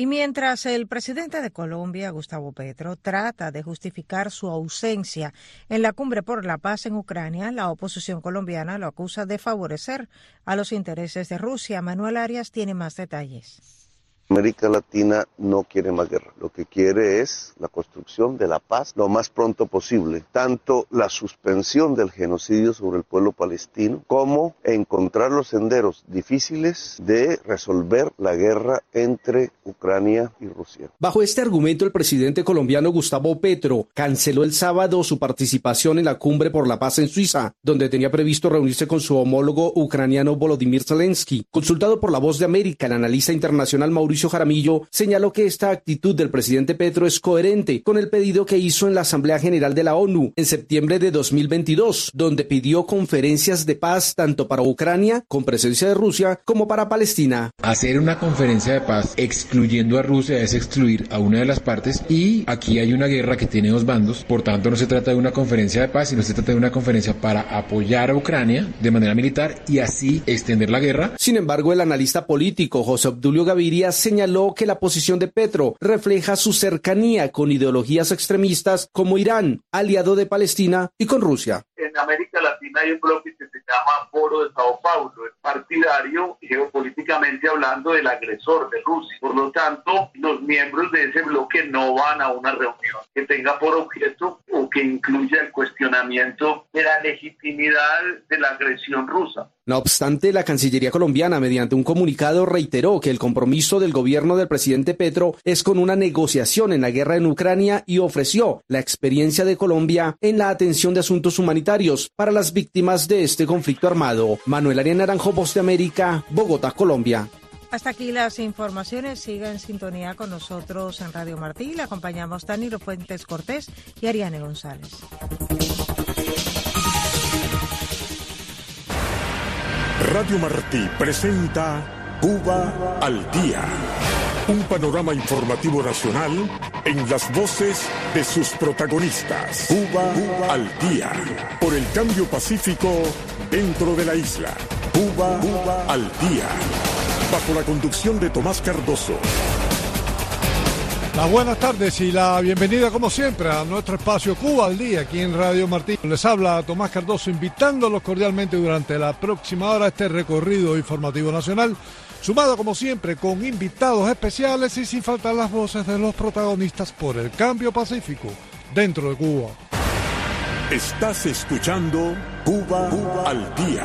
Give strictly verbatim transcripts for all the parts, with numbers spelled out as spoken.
Y mientras el presidente de Colombia, Gustavo Petro, trata de justificar su ausencia en la cumbre por la paz en Ucrania, la oposición colombiana lo acusa de favorecer a los intereses de Rusia. Manuel Arias tiene más detalles. América Latina no quiere más guerra, lo que quiere es la construcción de la paz lo más pronto posible, tanto la suspensión del genocidio sobre el pueblo palestino como encontrar los senderos difíciles de resolver la guerra entre Ucrania y Rusia. Bajo este argumento, el presidente colombiano Gustavo Petro canceló el sábado su participación en la cumbre por la paz en Suiza, donde tenía previsto reunirse con su homólogo ucraniano Volodymyr Zelensky. Consultado por La Voz de América, el analista internacional Mauricio Jaramillo señaló que esta actitud del presidente Petro es coherente con el pedido que hizo en la Asamblea General de la ONU en septiembre de dos mil veintidós, donde pidió conferencias de paz tanto para Ucrania, con presencia de Rusia, como para Palestina. Hacer una conferencia de paz excluyendo a Rusia es excluir a una de las partes, y aquí hay una guerra que tiene dos bandos. Por tanto, no se trata de una conferencia de paz, sino se trata de una conferencia para apoyar a Ucrania de manera militar y así extender la guerra. Sin embargo, el analista político José Obdulio Gaviria señaló que la posición de Petro refleja su cercanía con ideologías extremistas como Irán, aliado de Palestina, y con Rusia. En América Latina hay un bloque que se llama Foro de Sao Paulo, es partidario geopolíticamente hablando del agresor de Rusia. Por lo tanto, los miembros de ese bloque no van a una reunión que tenga por objeto o que incluya el cuestionamiento de la legitimidad de la agresión rusa. No obstante, la Cancillería colombiana, mediante un comunicado, reiteró que el compromiso del gobierno del presidente Petro es con una negociación en la guerra en Ucrania y ofreció la experiencia de Colombia en la atención de asuntos humanitarios para las víctimas de este conflicto armado. Manuel Arias Naranjo, Voz de América, Bogotá, Colombia. Hasta aquí las informaciones. Siga en sintonía con nosotros en Radio Martí. Le acompañamos Danilo Fuentes Cortés y Ariane González. Radio Martí presenta Cuba al Día, un panorama informativo nacional en las voces de sus protagonistas. Cuba, Cuba al Día, por el cambio pacífico dentro de la isla. Cuba, Cuba al Día, bajo la conducción de Tomás Cardoso. Las buenas tardes y la bienvenida como siempre a nuestro espacio Cuba al Día aquí en Radio Martí. Les habla Tomás Cardoso invitándolos cordialmente durante la próxima hora a este recorrido informativo nacional, sumado como siempre con invitados especiales y sin faltar las voces de los protagonistas por el cambio pacífico dentro de Cuba. Estás escuchando Cuba, Cuba al Día.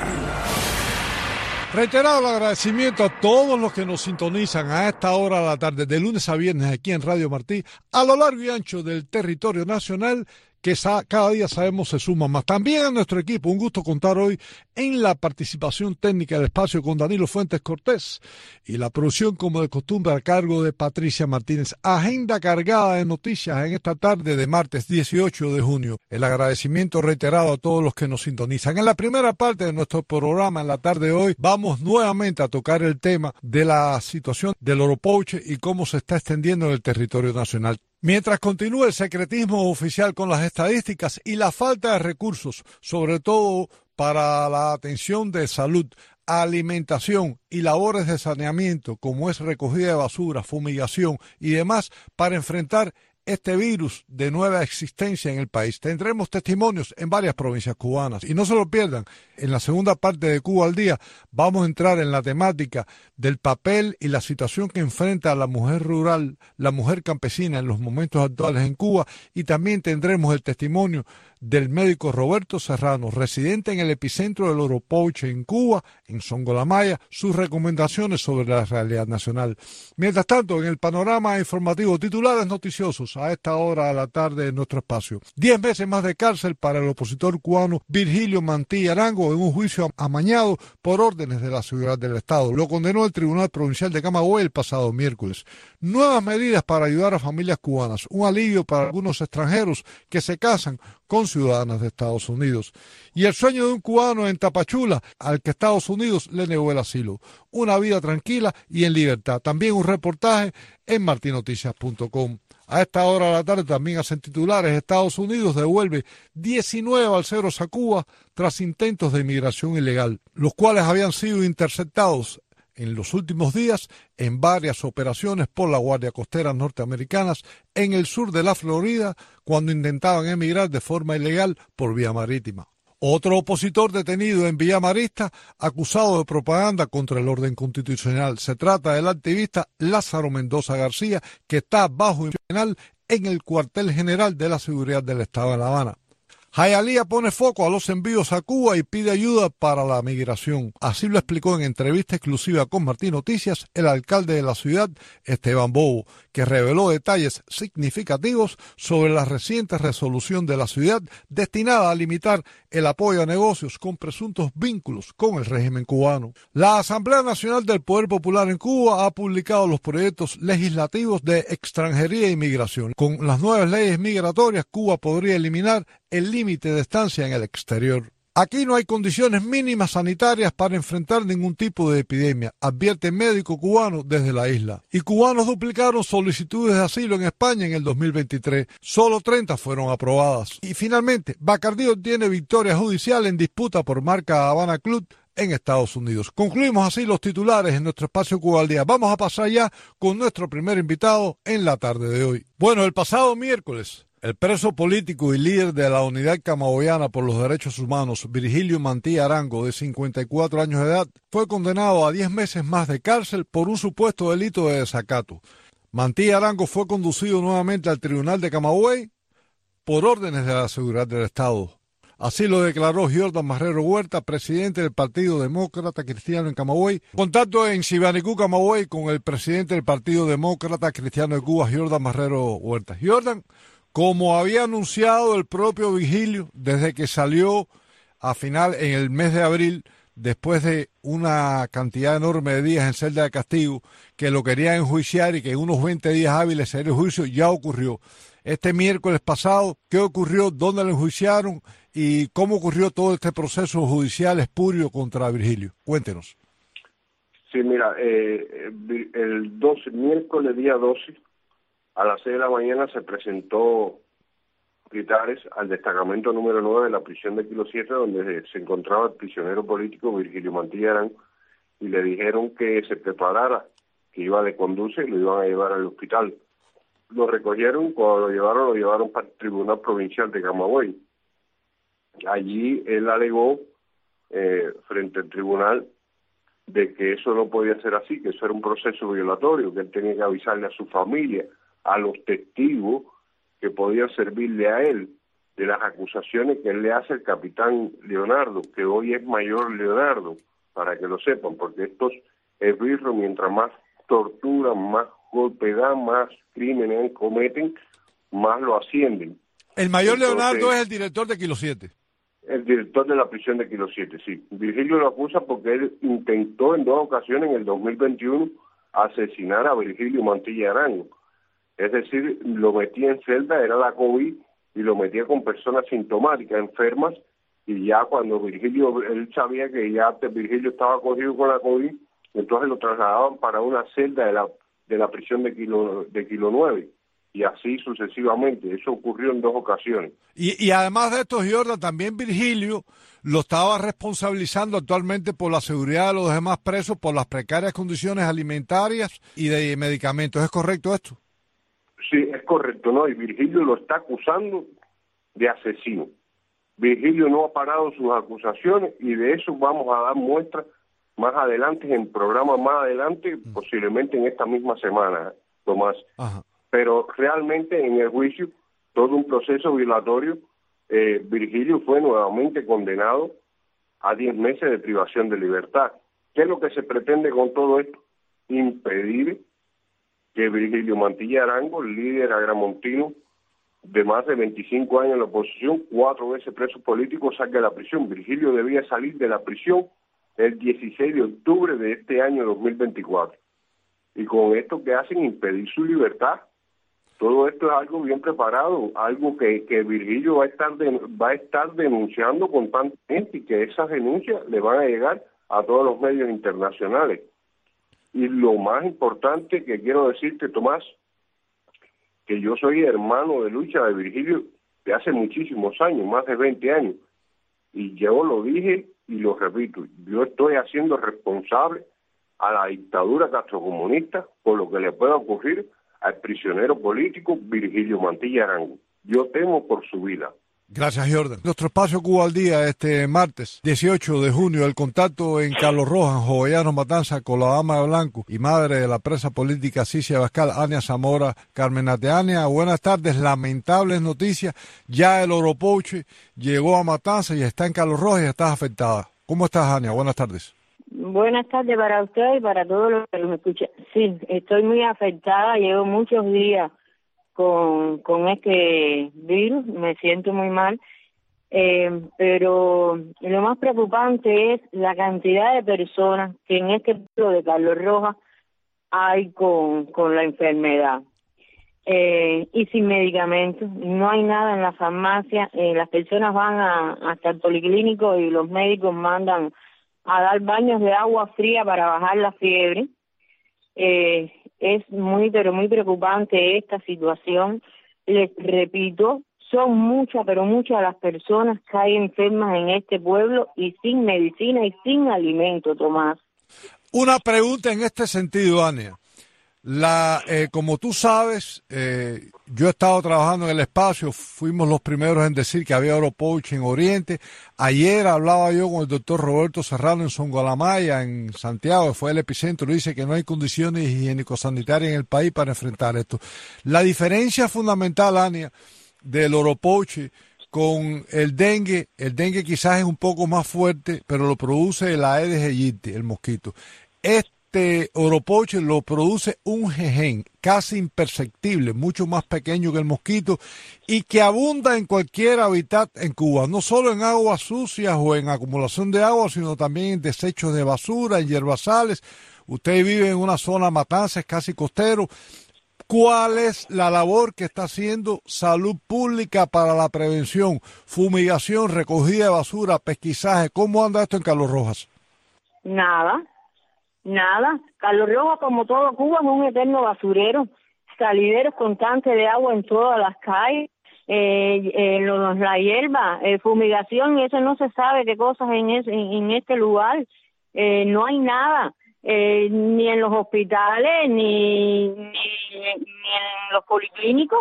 Reiterado el agradecimiento a todos los que nos sintonizan a esta hora de la tarde, de lunes a viernes aquí en Radio Martí, a lo largo y ancho del territorio nacional, que cada día sabemos se suma más. También a nuestro equipo, un gusto contar hoy en la participación técnica del espacio con Danilo Fuentes Cortés y la producción, como de costumbre, a cargo de Patricia Martínez. Agenda cargada de noticias en esta tarde de martes dieciocho de junio. El agradecimiento reiterado a todos los que nos sintonizan. En la primera parte de nuestro programa, en la tarde de hoy, vamos nuevamente a tocar el tema de la situación del Oropouche y cómo se está extendiendo en el territorio nacional. Mientras continúa el secretismo oficial con las estadísticas y la falta de recursos, sobre todo para la atención de salud, alimentación y labores de saneamiento, como es recogida de basura, fumigación y demás, para enfrentar este virus de nueva existencia en el país. Tendremos testimonios en varias provincias cubanas. Y no se lo pierdan, en la segunda parte de Cuba al Día vamos a entrar en la temática del papel y la situación que enfrenta la mujer rural, la mujer campesina en los momentos actuales en Cuba, y también tendremos el testimonio del médico Roberto Serrano, residente en el epicentro del Oropouche en Cuba, en Songolamaya, sus recomendaciones sobre la realidad nacional. Mientras tanto, en el panorama informativo, titulares noticiosos a esta hora de la tarde en nuestro espacio. Diez meses más de cárcel para el opositor cubano Virgilio Mantilla Arango en un juicio amañado por órdenes de la seguridad del Estado. Lo condenó el Tribunal Provincial de Camagüey el pasado miércoles. Nuevas medidas para ayudar a familias cubanas, un alivio para algunos extranjeros que se casan con ciudadanas de Estados Unidos. Y el sueño de un cubano en Tapachula, al que Estados Unidos le negó el asilo. Una vida tranquila y en libertad. También un reportaje en martinoticias punto com. A esta hora de la tarde también hacen titulares. Estados Unidos devuelve diecinueve balseros a Cuba tras intentos de inmigración ilegal, los cuales habían sido interceptados en los últimos días en varias operaciones por la Guardia Costera norteamericanas en el sur de la Florida cuando intentaban emigrar de forma ilegal por vía marítima. Otro opositor detenido en Villa Marista, acusado de propaganda contra el orden constitucional. Se trata del activista Lázaro Mendoza García, que está bajo penal en el cuartel general de la seguridad del Estado de La Habana. Hialeah pone foco a los envíos a Cuba y pide ayuda para la migración. Así lo explicó en entrevista exclusiva con Martín Noticias el alcalde de la ciudad, Esteban Bobo, que reveló detalles significativos sobre la reciente resolución de la ciudad destinada a limitar el apoyo a negocios con presuntos vínculos con el régimen cubano. La Asamblea Nacional del Poder Popular en Cuba ha publicado los proyectos legislativos de extranjería e inmigración. Con las nuevas leyes migratorias, Cuba podría eliminar el límite de estancia en el exterior. Aquí no hay condiciones mínimas sanitarias para enfrentar ningún tipo de epidemia, advierte médico cubano desde la isla. Y cubanos duplicaron solicitudes de asilo en España en el dos mil veintitrés. Solo treinta fueron aprobadas. Y finalmente, Bacardí obtiene victoria judicial en disputa por marca Habana Club en Estados Unidos. Concluimos así los titulares en nuestro espacio Cuba al Día. Vamos a pasar ya con nuestro primer invitado en la tarde de hoy. Bueno, el pasado miércoles, el preso político y líder de la Unidad Camagüeyana por los Derechos Humanos, Virgilio Mantilla Arango, de cincuenta y cuatro años de edad, fue condenado a diez meses más de cárcel por un supuesto delito de desacato. Mantilla Arango fue conducido nuevamente al Tribunal de Camagüey por órdenes de la Seguridad del Estado. Así lo declaró Jordan Marrero Huerta, presidente del Partido Demócrata Cristiano en Camagüey. Contacto en Sibanicú, Camagüey, con el presidente del Partido Demócrata Cristiano de Cuba, Jordan Marrero Huerta. Jordan, como había anunciado el propio Virgilio desde que salió a final en el mes de abril, después de una cantidad enorme de días en celda de castigo, que lo querían enjuiciar y que en unos veinte días hábiles sería el juicio, ya ocurrió. Este miércoles pasado, ¿qué ocurrió? ¿Dónde lo enjuiciaron? ¿Y cómo ocurrió todo este proceso judicial espurio contra Virgilio? Cuéntenos. Sí, mira, eh, el doce, miércoles día doce, a las seis de la mañana se presentó militares al destacamento número nueve de la prisión de Kilo siete, donde se encontraba el prisionero político Virgilio Mantilla Arango, y le dijeron que se preparara, que iba de conduce y lo iban a llevar al hospital. Lo recogieron, cuando lo llevaron, lo llevaron para el Tribunal Provincial de Camagüey. Allí él alegó eh, frente al tribunal de que eso no podía ser así, que eso era un proceso violatorio, que él tenía que avisarle a su familia, a los testigos que podían servirle a él de las acusaciones que él le hace al capitán Leonardo, que hoy es mayor Leonardo, para que lo sepan, porque estos esbirros, mientras más torturan, más golpes dan, más crímenes cometen, más lo ascienden. El mayor Entonces, Leonardo es el director de Kilo siete. El director de la prisión de Kilo siete, sí. Virgilio lo acusa porque él intentó en dos ocasiones en el dos mil veintiuno asesinar a Virgilio Mantilla Arango. Es decir, lo metía en celda, era la COVID, y lo metía con personas sintomáticas, enfermas, y ya cuando Virgilio, él sabía que ya Virgilio estaba cogido con la COVID, entonces lo trasladaban para una celda de la de la prisión de Kilo, de Kilo nueve, y así sucesivamente. Eso ocurrió en dos ocasiones. Y, y además de esto, Jordan, también Virgilio lo estaba responsabilizando actualmente por la seguridad de los demás presos, por las precarias condiciones alimentarias y de medicamentos. ¿Es correcto esto? Sí, es correcto, ¿no? Y Virgilio lo está acusando de asesino. Virgilio no ha parado sus acusaciones, y de eso vamos a dar muestras más adelante, en programas más adelante, mm. posiblemente en esta misma semana, Tomás. Ajá. Pero realmente en el juicio, todo un proceso violatorio, eh, Virgilio fue nuevamente condenado a diez meses de privación de libertad. ¿Qué es lo que se pretende con todo esto? Impedir que Virgilio Mantilla Arango, líder agramontino de más de veinticinco años en la oposición, cuatro veces preso político, salga de la prisión. Virgilio debía salir de la prisión el dieciséis de octubre de este año dos mil veinticuatro. Y con esto que hacen, impedir su libertad. Todo esto es algo bien preparado, algo que, que Virgilio va a estar de, va a estar denunciando constantemente, y que esas denuncias le van a llegar a todos los medios internacionales. Y lo más importante que quiero decirte, Tomás, que yo soy hermano de lucha de Virgilio de hace muchísimos años, más de veinte años, y yo lo dije y lo repito, yo estoy haciendo responsable a la dictadura castrocomunista por lo que le pueda ocurrir al prisionero político Virgilio Mantilla Arango. Yo temo por su vida. Gracias, Jordan. Nuestro espacio Cuba al Día este martes dieciocho de junio, el contacto en Carlos Rojas, Jovellanos Matanza, con la dama de blanco y madre de la presa política Cicia Bascal, Ania Zamora Carmenate. Ania, buenas tardes. Lamentables noticias. Ya el Oropoche llegó a Matanza y está en Carlos Rojas y estás afectada. ¿Cómo estás, Ania? Buenas tardes. Buenas tardes para usted y para todos los que me escuchan. Sí, estoy muy afectada. Llevo muchos días con, con este virus, me siento muy mal, eh, pero lo más preocupante es la cantidad de personas que en este pueblo de Carlos Rojas hay con, con la enfermedad eh, y sin medicamentos. No hay nada en la farmacia, eh, las personas van a, hasta el policlínico y los médicos mandan a dar baños de agua fría para bajar la fiebre. Eh, es muy, pero muy preocupante esta situación. Les repito, son muchas, pero muchas las personas que hay enfermas en este pueblo y sin medicina y sin alimento, Tomás. Una pregunta en este sentido, Ania. La, eh, como tú sabes, eh, yo he estado trabajando en el espacio, fuimos los primeros en decir que había Oropoche en Oriente. Ayer hablaba yo con el doctor Roberto Serrano en Songolamaya, en Santiago, que fue el epicentro, y dice que no hay condiciones higiénico-sanitarias en el país para enfrentar esto. La diferencia fundamental, Ania, del Oropoche con el dengue, el dengue quizás es un poco más fuerte, pero lo produce el Aedes aegypti, el mosquito. Este Este Oropoche lo produce un jejen casi imperceptible, mucho más pequeño que el mosquito y que abunda en cualquier hábitat en Cuba, no solo en aguas sucias o en acumulación de agua, sino también en desechos de basura, en yerbazales. Usted vive en una zona Matanzas, casi costero. ¿Cuál es la labor que está haciendo Salud Pública para la prevención, fumigación, recogida de basura, pesquisaje? ¿Cómo anda esto en Carlos Rojas? Nada. Nada, Carlos Rojas, como todo Cuba, es un eterno basurero, salideros constantes de agua en todas las calles, eh, eh, los, la hierba, eh, fumigación, y eso no se sabe qué cosas en, ese, en, en este lugar, eh, no hay nada, eh, ni en los hospitales, ni, ni, ni en los policlínicos,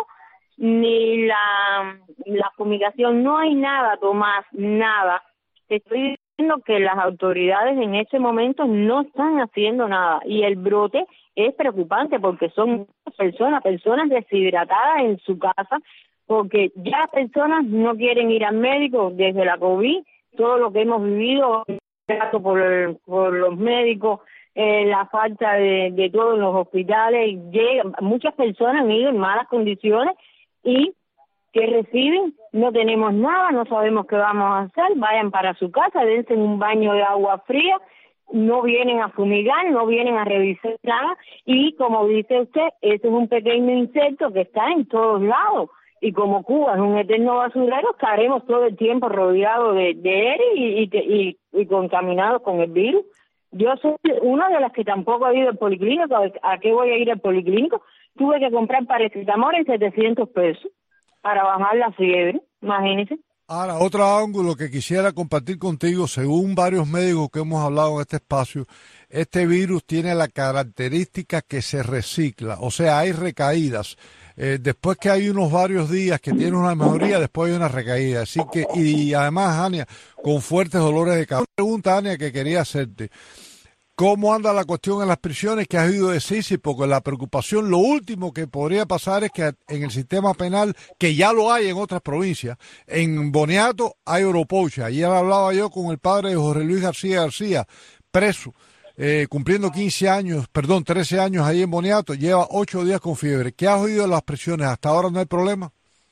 ni la, la fumigación, no hay nada, Tomás, nada. Estoy diciendo que las autoridades en este momento no están haciendo nada y el brote es preocupante porque son personas, personas deshidratadas en su casa, porque ya personas no quieren ir al médico desde la COVID, todo lo que hemos vivido, trato por, por los médicos, eh, la falta de, de todo en los hospitales, llegan, muchas personas han ido en malas condiciones y que reciben, no tenemos nada, no sabemos qué vamos a hacer, vayan para su casa, dense un baño de agua fría, no vienen a fumigar, no vienen a revisar nada, y como dice usted, ese es un pequeño insecto que está en todos lados, y como Cuba es un eterno basurero, estaremos todo el tiempo rodeados de, de él y, y, y, y contaminados con el virus. Yo soy una de las que tampoco ha ido al policlínico. ¿A qué voy a ir al policlínico? Tuve que comprar paracetamol en setecientos pesos para bajar la fiebre, imagínense. Ahora, otro ángulo que quisiera compartir contigo, según varios médicos que hemos hablado en este espacio, este virus tiene la característica que se recicla, o sea, hay recaídas. Eh, después que hay unos varios días que tiene una mejoría, después hay una recaída. Así que, y además, Ania, con fuertes dolores de cabeza. Una pregunta, Ania, que quería hacerte. ¿Cómo anda la cuestión en las prisiones que has oído decir? Sí, porque la preocupación, lo último que podría pasar es que en el sistema penal, que ya lo hay en otras provincias, en Boniato hay Oropoche. Ayer hablaba yo con el padre de Jorge Luis García García, preso, eh, cumpliendo quince años, perdón, trece años ahí en Boniato, lleva ocho días con fiebre. ¿Qué has oído de las prisiones? ¿Hasta ahora no hay problema?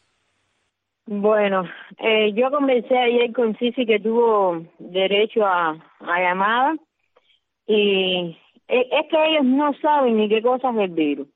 Bueno, eh, yo conversé ayer con Cici que tuvo derecho a, a llamada. Y es que ellos no saben ni qué cosa es el virus,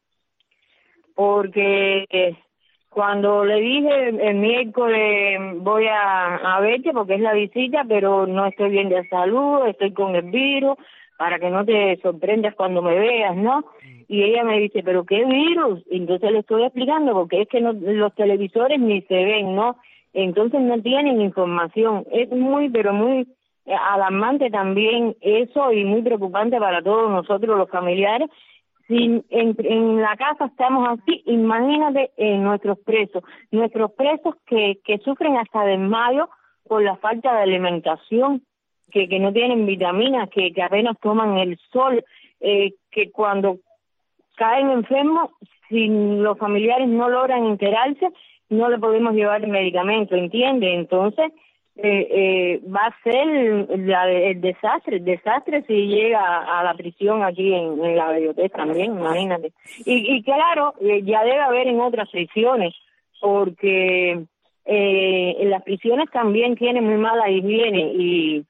porque cuando le dije el miércoles voy a, a verte porque es la visita, pero no estoy bien de salud, estoy con el virus, para que no te sorprendas cuando me veas, ¿no? Y ella me dice, ¿pero qué virus? Entonces le estoy explicando, porque es que no, los televisores ni se ven, ¿no? Entonces no tienen información. Es muy, pero muy eh, alarmante también eso y muy preocupante para todos nosotros los familiares. Si en, en la casa estamos así, imagínate eh, nuestros presos, nuestros presos que, que sufren hasta desmayo por la falta de alimentación, que, que no tienen vitaminas, que, que apenas toman el sol, eh, que cuando caen enfermos, si los familiares no logran enterarse, no le podemos llevar el medicamento, ¿entiende? Entonces, eh, eh, va a ser la, el desastre, el desastre si llega a, a la prisión aquí en, en la biblioteca también, imagínate. Y, y claro, eh, ya debe haber en otras prisiones, porque eh, en las prisiones también tienen muy mala higiene y,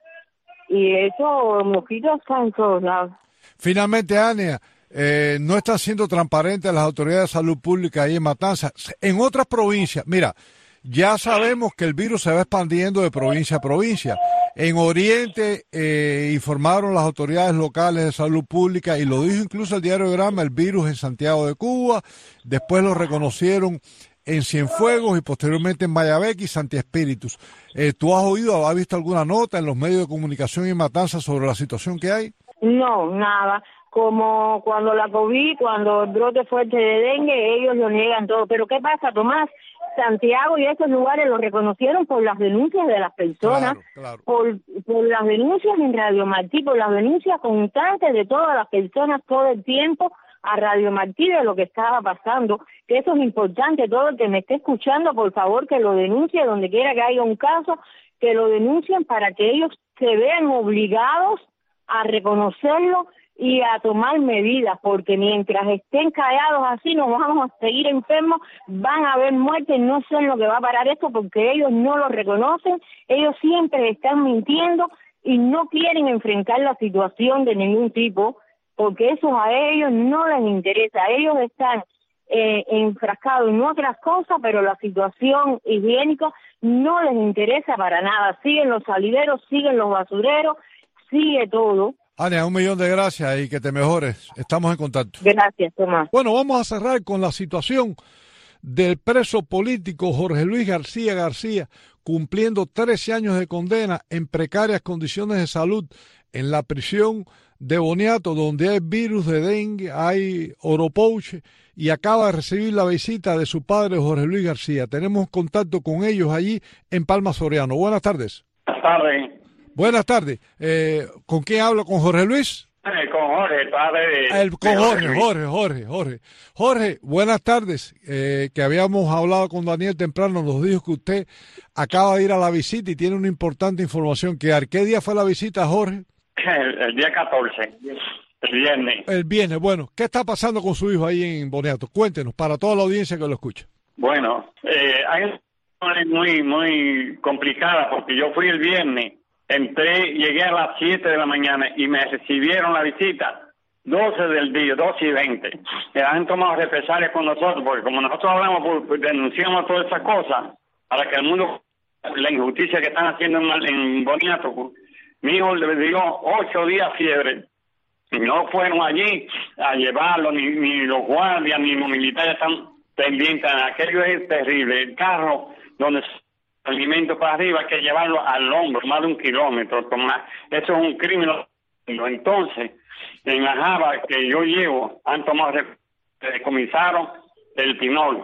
y eso, mosquitos están en todos lados. Finalmente, Ania, eh, no están siendo transparentes las autoridades de salud pública ahí en Matanzas. En otras provincias, mira, ya sabemos que el virus se va expandiendo de provincia a provincia. En Oriente eh, informaron las autoridades locales de salud pública y lo dijo incluso el diario Grama, el virus en Santiago de Cuba. Después lo reconocieron en Cienfuegos y posteriormente en Mayabeque y Santi Espíritus. Eh, ¿Tú has oído, has visto alguna nota en los medios de comunicación en Matanzas sobre la situación que hay? No, nada. Como cuando la COVID, cuando el brote fuerte de dengue, ellos lo niegan todo. Pero ¿qué pasa, Tomás? Santiago y esos lugares lo reconocieron por las denuncias de las personas, claro, claro. Por, por las denuncias en Radio Martí, por las denuncias constantes de todas las personas todo el tiempo a Radio Martí de lo que estaba pasando, que eso es importante. Todo el que me esté escuchando, por favor, que lo denuncie donde quiera que haya un caso, que lo denuncien para que ellos se vean obligados a reconocerlo y a tomar medidas, porque mientras estén callados así nos vamos a seguir enfermos, van a haber muertes, no sé en lo que va a parar esto, porque ellos no lo reconocen, ellos siempre están mintiendo y no quieren enfrentar la situación de ningún tipo, porque eso a ellos no les interesa, ellos están eh, enfrascados en otras cosas, pero la situación higiénica no les interesa para nada, siguen los salideros, siguen los basureros, sigue todo. Ania, un millón de gracias y que te mejores. Estamos en contacto. Gracias, Tomás. Bueno, vamos a cerrar con la situación del preso político Jorge Luis García García, cumpliendo trece años de condena en precarias condiciones de salud en la prisión de Boniato, donde hay virus de dengue, hay oropouche, y acaba de recibir la visita de su padre Jorge Luis García. Tenemos contacto con ellos allí en Palma Soriano. Buenas tardes. Buenas tardes. Buenas tardes. Eh, ¿Con quién hablo? ¿Con Jorge Luis? Eh, con Jorge, el padre de... El, con Jorge, Jorge, Jorge, Jorge. Jorge, buenas tardes. Eh, que habíamos hablado con Daniel temprano, nos dijo que usted acaba de ir a la visita y tiene una importante información que dar. ¿Qué día fue la visita, Jorge? El, el día catorce, el viernes. El viernes, bueno. ¿Qué está pasando con su hijo ahí en Boniato? Cuéntenos, para toda la audiencia que lo escucha. Bueno, eh, hay una situación muy, muy complicada porque yo fui el viernes. Entré, llegué a las siete de la mañana y me recibieron la visita, doce del día, doce y veinte. Que han tomado represalias con nosotros, porque como nosotros hablamos, pues, denunciamos todas esas cosas, para que el mundo, la injusticia que están haciendo en, en Boniato. Mi hijo le dio ocho días fiebre, y no fueron allí a llevarlo, ni, ni los guardias, ni los militares están pendientes. Aquello es terrible. El carro donde alimento para arriba hay que llevarlo al hombro, más de un kilómetro, Tomás. Eso es un crimen. Entonces, en la java que yo llevo, han tomado, decomisaron el pinol,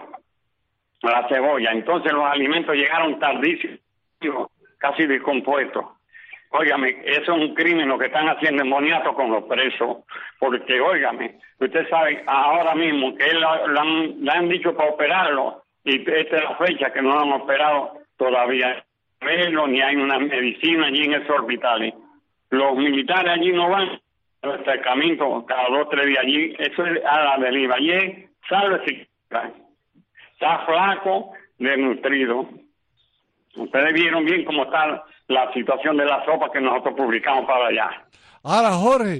la cebolla. Entonces los alimentos llegaron tardísimo, casi descompuestos. Óigame, eso es un crimen lo que están haciendo en Boniato con los presos, porque, óigame, usted sabe ahora mismo que él le han, le han dicho para operarlo, y esta es la fecha que no lo han operado todavía, ni hay una medicina allí en esos hospitales. Los militares allí no van al acercamiento cada dos o tres días allí, eso es a la deriva. Allí, sálvese, está flaco, desnutrido. Ustedes vieron bien cómo está la situación de la sopa que nosotros publicamos para allá. Ahora, Jorge,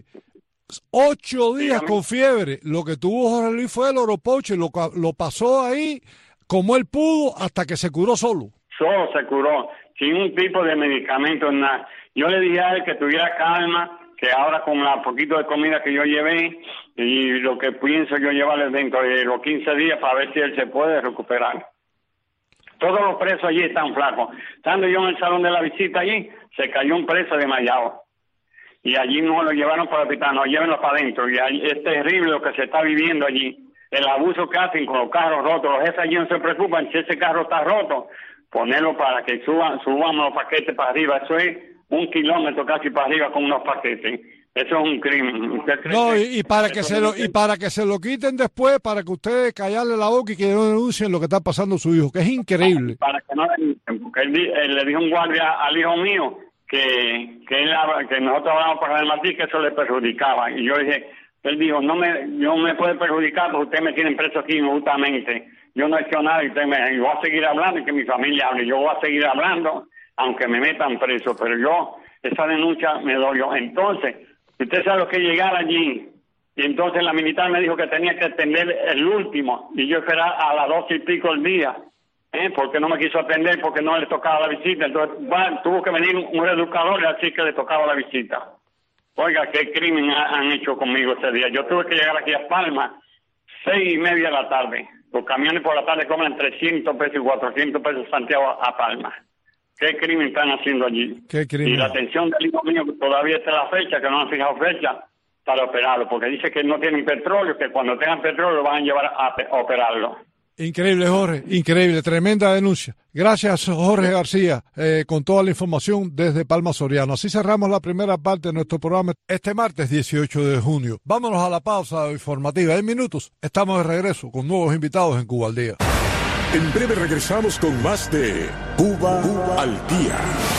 ocho días Dígame. Con fiebre. Lo que tuvo Jorge Luis fue el oropoche, lo, lo pasó ahí como él pudo hasta que se curó solo. Solo se curó, sin un tipo de medicamento, nada. Yo le dije a él que tuviera calma, que ahora con la poquito de comida que yo llevé y lo que pienso yo llevarle dentro de los quince días para ver si él se puede recuperar. Todos los presos allí están flacos. Estando yo en el salón de la visita allí, se cayó un preso desmayado. Y allí no lo llevaron para el hospital, no, llévenlo para adentro. Y allí, es terrible lo que se está viviendo allí. El abuso que hacen con los carros rotos. Los jefes allí no se preocupan si ese carro está roto. Ponerlo para que suban, suban los paquetes para arriba. Eso es un kilómetro casi para arriba con unos paquetes. Eso es un crimen. No, y, y para que se lo y para que se lo quiten después, para que ustedes callarle la boca y que no denuncien lo que está pasando a su hijo, que es increíble. Para que no porque él, él le dijo un guardia al hijo mío que que, él, que nosotros hablamos para el Martí, que eso le perjudicaba. Y yo dije, él dijo, no me no me puede perjudicar porque ustedes me tienen preso aquí injustamente. Yo no he hecho nada y usted me, yo voy a seguir hablando y que mi familia hable. Yo voy a seguir hablando aunque me metan preso, pero yo, esa denuncia me dolió. Entonces, usted sabe lo que llegar allí, y entonces la militar me dijo que tenía que atender el último, y yo esperaba a las doce y pico el día, ¿eh? Porque no me quiso atender, porque no le tocaba la visita. Entonces, bueno, tuvo que venir un educador y así que le tocaba la visita. Oiga, qué crimen ha, han hecho conmigo ese día. Yo tuve que llegar aquí a Palma, seis y media de la tarde. Los camiones por la tarde cobran trescientos pesos y cuatrocientos pesos Santiago a Palma. ¿Qué crimen están haciendo allí? ¿Qué crimen? Y la atención del hijo mío todavía está la fecha, que no han fijado fecha para operarlo, porque dice que no tienen petróleo, que cuando tengan petróleo lo van a llevar a operarlo. Increíble, Jorge, increíble, tremenda denuncia. Gracias, Jorge García, eh, con toda la información desde Palma Soriano. Así cerramos la primera parte de nuestro programa este martes dieciocho de junio. Vámonos a la pausa informativa. En minutos estamos de regreso con nuevos invitados en Cuba al Día. En breve regresamos con más de Cuba, Cuba al Día.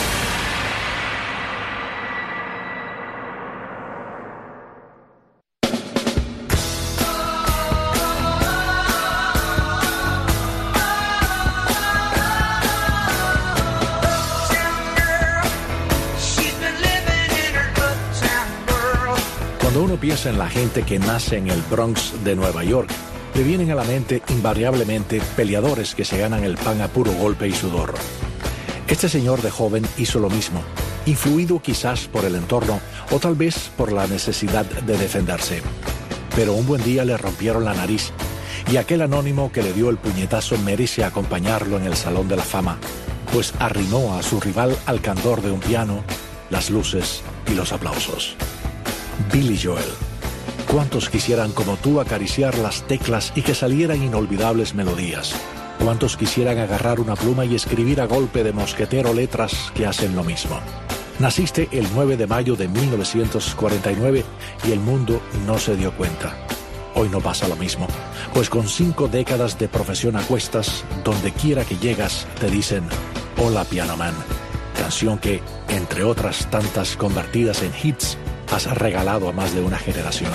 Cuando uno piensa en la gente que nace en el Bronx de Nueva York, le vienen a la mente invariablemente peleadores que se ganan el pan a puro golpe y sudor. Este señor de joven hizo lo mismo, influido quizás por el entorno o tal vez por la necesidad de defenderse. Pero un buen día le rompieron la nariz y aquel anónimo que le dio el puñetazo merece acompañarlo en el Salón de la Fama, pues arrimó a su rival al candor de un piano, las luces y los aplausos. Billy Joel. ¿Cuántos quisieran como tú acariciar las teclas y que salieran inolvidables melodías? ¿Cuántos quisieran agarrar una pluma y escribir a golpe de mosquetero letras que hacen lo mismo? Naciste el nueve de mayo de mil novecientos cuarenta y nueve y el mundo no se dio cuenta. Hoy no pasa lo mismo, pues con cinco décadas de profesión a cuestas, donde quiera que llegas te dicen Hola Piano Man, canción que, entre otras tantas convertidas en hits, has regalado a más de una generación.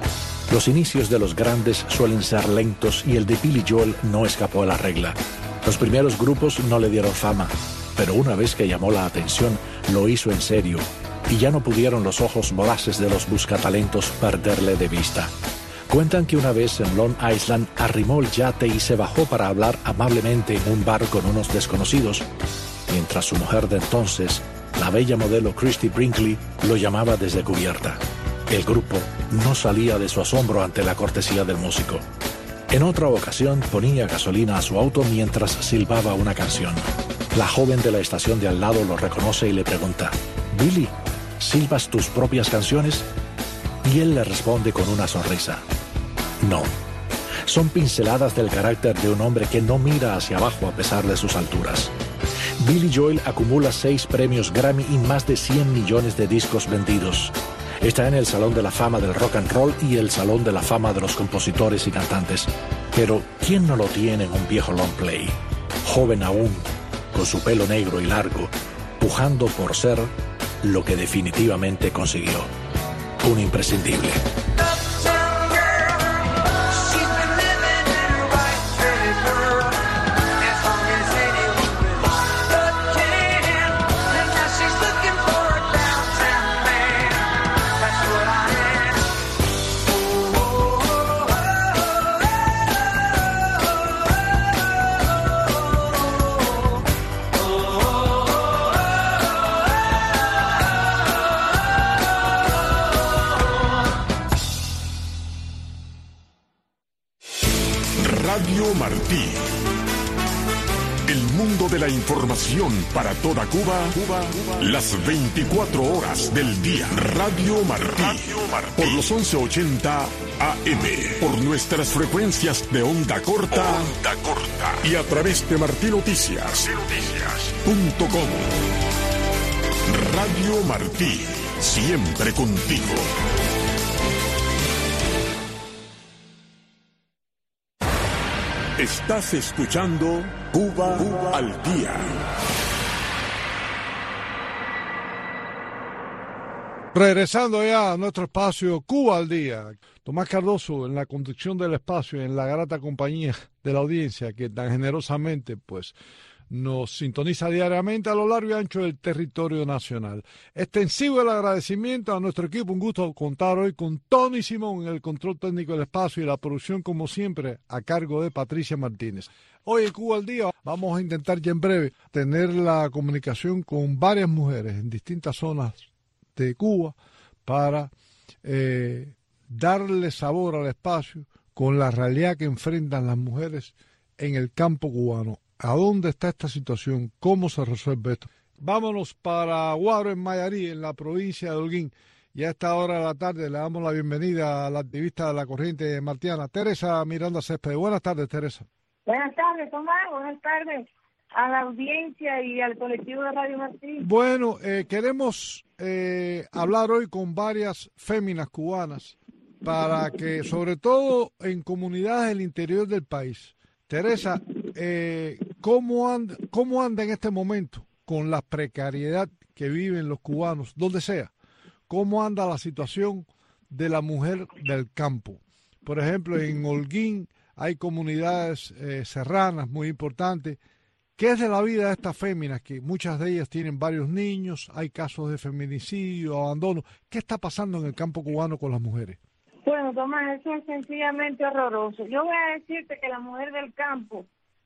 Los inicios de los grandes suelen ser lentos y el de Billy Joel no escapó a la regla. Los primeros grupos no le dieron fama, pero una vez que llamó la atención, lo hizo en serio, y ya no pudieron los ojos voraces de los buscatalentos perderle de vista. Cuentan que una vez en Long Island arrimó el yate y se bajó para hablar amablemente en un bar con unos desconocidos, mientras su mujer de entonces, la bella modelo Christy Brinkley, lo llamaba desde cubierta. El grupo no salía de su asombro ante la cortesía del músico. En otra ocasión ponía gasolina a su auto mientras silbaba una canción. La joven de la estación de al lado lo reconoce y le pregunta, «Billy, ¿silbas tus propias canciones?» Y él le responde con una sonrisa, «No». Son pinceladas del carácter de un hombre que no mira hacia abajo a pesar de sus alturas. Billy Joel acumula seis premios Grammy y más de cien millones de discos vendidos. Está en el Salón de la Fama del Rock and Roll y el Salón de la Fama de los compositores y cantantes. Pero, ¿quién no lo tiene en un viejo long play? Joven aún, con su pelo negro y largo, pujando por ser lo que definitivamente consiguió. Un imprescindible. Radio Martí. El mundo de la información para toda Cuba, Cuba, Cuba. Las veinticuatro horas del día. Radio Martí. Radio Martí. Por los once ochenta A M. Por nuestras frecuencias de onda corta. Onda corta. Y a través de martí noticias punto com. Radio Martí. Siempre contigo. Estás escuchando Cuba, Cuba al día. Regresando ya a nuestro espacio Cuba al día. Tomás Cardoso en la conducción del espacio, en la grata compañía de la audiencia que tan generosamente pues nos sintoniza diariamente a lo largo y ancho del territorio nacional. Extensivo el agradecimiento a nuestro equipo. Un gusto contar hoy con Tony Simón en el control técnico del espacio y la producción, como siempre, a cargo de Patricia Martínez. Hoy en Cuba al día vamos a intentar ya en breve tener la comunicación con varias mujeres en distintas zonas de Cuba para eh, darle sabor al espacio con la realidad que enfrentan las mujeres en el campo cubano. ¿A dónde está esta situación? ¿Cómo se resuelve esto? Vámonos para Guaro, en Mayarí, en la provincia de Holguín. Y a esta hora de la tarde le damos la bienvenida a la activista de la corriente martiana, Teresa Miranda Céspedes. Buenas tardes, Teresa. Buenas tardes, Tomás. Buenas tardes a la audiencia y al colectivo de Radio Martí. Bueno, eh, queremos eh, hablar hoy con varias féminas cubanas para que, sobre todo en comunidades del interior del país, Teresa, eh, ¿cómo anda, ¿cómo anda en este momento con la precariedad que viven los cubanos, donde sea? ¿Cómo anda la situación de la mujer del campo? Por ejemplo, en Holguín hay comunidades eh, serranas muy importantes. ¿Qué es de la vida de estas féminas? Que muchas de ellas tienen varios niños, hay casos de feminicidio, abandono. ¿Qué está pasando en el campo cubano con las mujeres? Bueno, Tomás, eso es sencillamente horroroso. Yo voy a decirte que la mujer del campo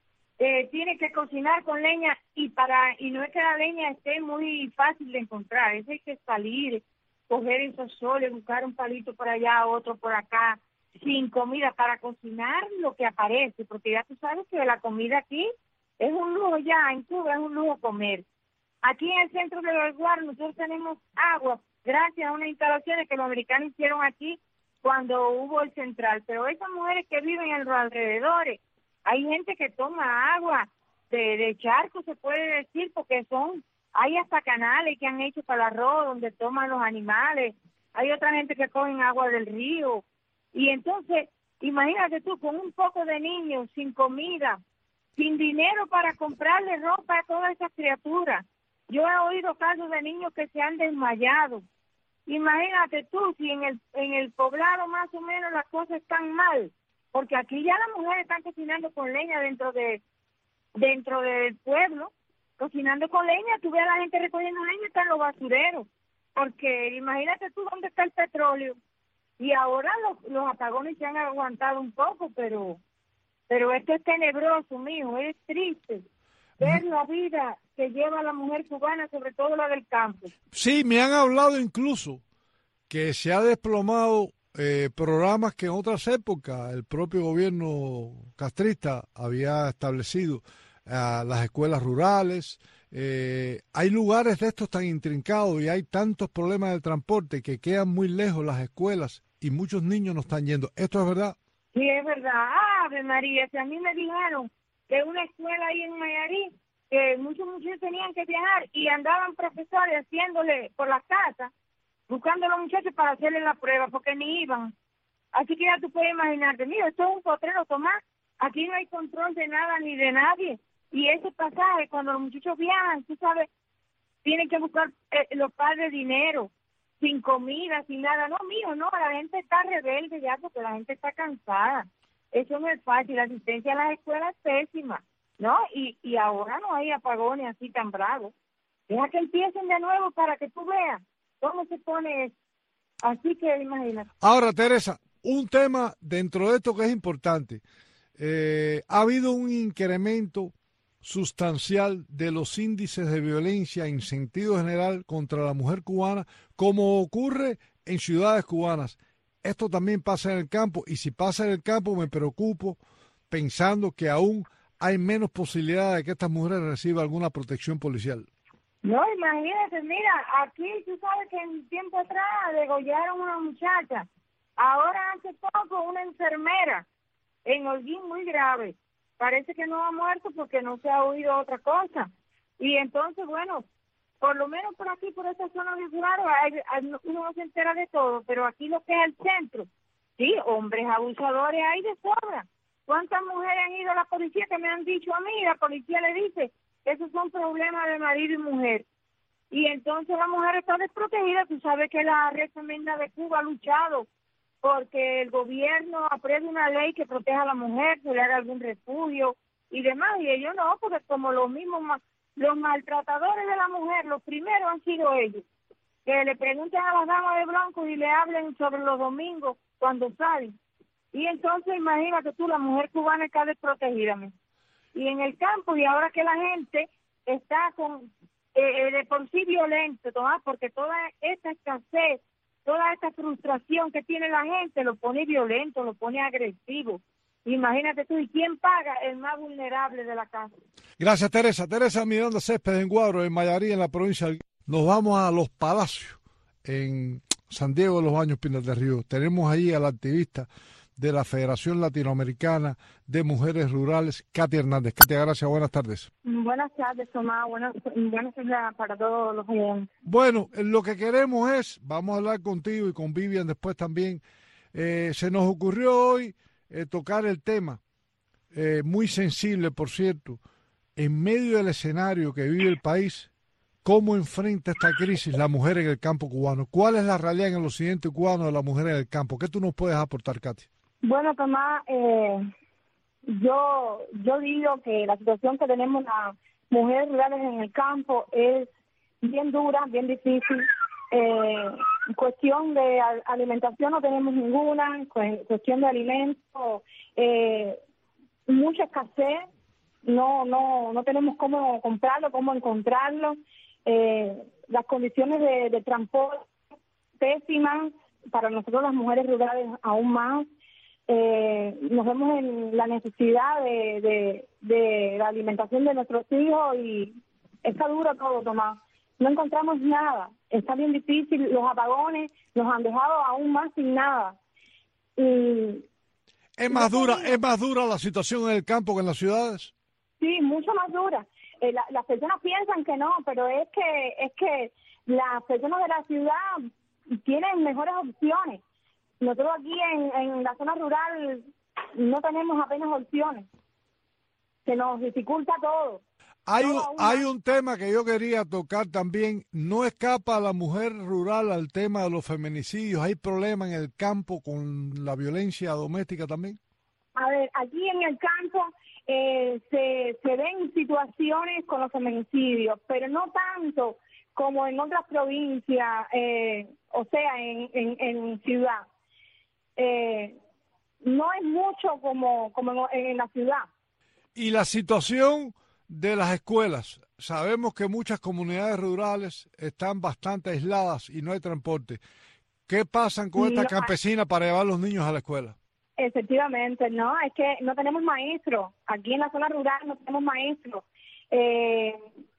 eh, tiene que cocinar con leña y para y no es que la leña esté muy fácil de encontrar, eso hay que salir, coger esos soles, buscar un palito por allá, otro por acá, sin comida para cocinar lo que aparece, porque ya tú sabes que la comida aquí es un lujo ya, en Cuba es un lujo comer. Aquí en el centro de los Guaros nosotros tenemos agua, gracias a unas instalaciones que los americanos hicieron aquí cuando hubo el central, pero esas mujeres que viven en los alrededores, hay gente que toma agua de, de charco, se puede decir, porque son, hay hasta canales que han hecho para el arroz, donde toman los animales, hay otra gente que cogen agua del río, y entonces, imagínate tú, con un poco de niños, sin comida, sin dinero para comprarle ropa a todas esas criaturas. Yo he oído casos de niños que se han desmayado. Imagínate tú, si en el en el poblado más o menos las cosas están mal, porque aquí ya las mujeres están cocinando con leña dentro de dentro del pueblo, cocinando con leña, tú ves a la gente recogiendo leña, están los basureros, porque imagínate tú dónde está el petróleo, y ahora los, los apagones se han aguantado un poco, pero pero esto es tenebroso, mijo, es triste ver la vida que lleva la mujer cubana, sobre todo la del campo. Sí, me han hablado incluso que se ha desplomado eh, programas que en otras épocas el propio gobierno castrista había establecido, eh, las escuelas rurales. Eh, hay lugares de estos tan intrincados y hay tantos problemas de transporte que quedan muy lejos las escuelas y muchos niños no están yendo. ¿Esto es verdad? Sí, es verdad. Ave María, si a mí me dijeron que una escuela ahí en Mayarí, que muchos muchachos tenían que viajar y andaban profesores haciéndole por la casa, buscando a los muchachos para hacerle la prueba, porque ni iban. Así que ya tú puedes imaginarte, mira, esto es un potrero, Tomás, aquí no hay control de nada ni de nadie. Y ese pasaje, cuando los muchachos viajan, tú sabes, tienen que buscar eh, los padres dinero, sin comida, sin nada. No, mío, no, la gente está rebelde ya porque la gente está cansada. Eso no es fácil, la asistencia a las escuelas es pésima, ¿no? Y, y ahora no hay apagones así tan bravos. Deja que empiecen de nuevo para que tú veas cómo se pone eso. Así que imagínate. Ahora, Teresa, un tema dentro de esto que es importante. Eh, ha habido un incremento sustancial de los índices de violencia en sentido general contra la mujer cubana, como ocurre en ciudades cubanas. Esto también pasa en el campo, y si pasa en el campo me preocupo pensando que aún hay menos posibilidad de que estas mujeres reciban alguna protección policial. No, imagínate, mira, aquí tú sabes que en tiempo atrás degollaron a una muchacha. Ahora hace poco una enfermera en Holguín muy grave. Parece que no ha muerto porque no se ha oído otra cosa. Y entonces, bueno, por lo menos por aquí, por esta zona de Claro, uno no se entera de todo, pero aquí lo que es el centro, sí, hombres abusadores hay de sobra. ¿Cuántas mujeres han ido a la policía que me han dicho a mí? La policía le dice, esos son problemas de marido y mujer. Y entonces la mujer está desprotegida. Tú sabes que la red femenina de Cuba ha luchado porque el gobierno apruebe una ley que proteja a la mujer, que le haga algún refugio y demás. Y ellos no, porque como los mismos, los maltratadores de la mujer, los primeros han sido ellos. Que le pregunten a las damas de blanco y le hablen sobre los domingos cuando salen. Y entonces imagínate tú, la mujer cubana está desprotegida. ¿me? Y en el campo, y ahora que la gente está con eh, de por sí violento, Tomás, porque toda esta escasez, toda esta frustración que tiene la gente lo pone violento, lo pone agresivo. Imagínate tú, ¿y quién paga? El más vulnerable de la casa. Gracias, Teresa. Teresa Miranda Céspedes en Guagro, en Mayarí, en la provincia. Nos vamos a Los Palacios, en San Diego de los Baños, Pinar del Río. Tenemos allí a la activista de la Federación Latinoamericana de Mujeres Rurales, Katia Hernández. Katia, gracias, buenas tardes. Buenas tardes, Tomás, buenas, buenas tardes para todos los oyentes. Bueno, lo que queremos es, vamos a hablar contigo y con Vivian después también, eh, se nos ocurrió hoy eh, tocar el tema, eh, muy sensible, por cierto, en medio del escenario que vive el país, ¿cómo enfrenta esta crisis la mujer en el campo cubano? ¿Cuál es la realidad en el occidente cubano de la mujer en el campo? ¿Qué tú nos puedes aportar, Katia? Bueno, Tomás, eh, yo yo digo que la situación que tenemos las mujeres rurales en el campo es bien dura, bien difícil. Eh, cuestión de alimentación no tenemos ninguna, cuestión de alimentos, eh, mucha escasez, no no no tenemos cómo comprarlo, cómo encontrarlo. Eh, las condiciones de, de transporte pésimas, para nosotros las mujeres rurales aún más. Eh, nos vemos en la necesidad de, de, de la alimentación de nuestros hijos y está duro todo, Tomás. No encontramos nada, está bien difícil, los apagones nos han dejado aún más sin nada. Y ¿Es más dura, es más dura la situación en el campo que en las ciudades? Sí, mucho más dura. Eh, la, las personas piensan que no, pero es que es que las personas de la ciudad tienen mejores opciones. Nosotros aquí en, en la zona rural no tenemos apenas opciones. Se nos dificulta todo. Hay un, hay un tema que yo quería tocar también. No escapa la mujer rural al tema de los feminicidios. ¿Hay problema en el campo con la violencia doméstica también? A ver, aquí en el campo eh, se, se ven situaciones con los feminicidios, pero no tanto como en otras provincias, eh, o sea, en, en, en ciudad. Eh, no es mucho como, como en, en la ciudad. Y la situación de las escuelas. Sabemos que muchas comunidades rurales están bastante aisladas y no hay transporte. ¿Qué pasan con estas no, campesinas para llevar a los niños a la escuela? Efectivamente, no, es que no tenemos maestros. Aquí en la zona rural no tenemos maestros. Eh,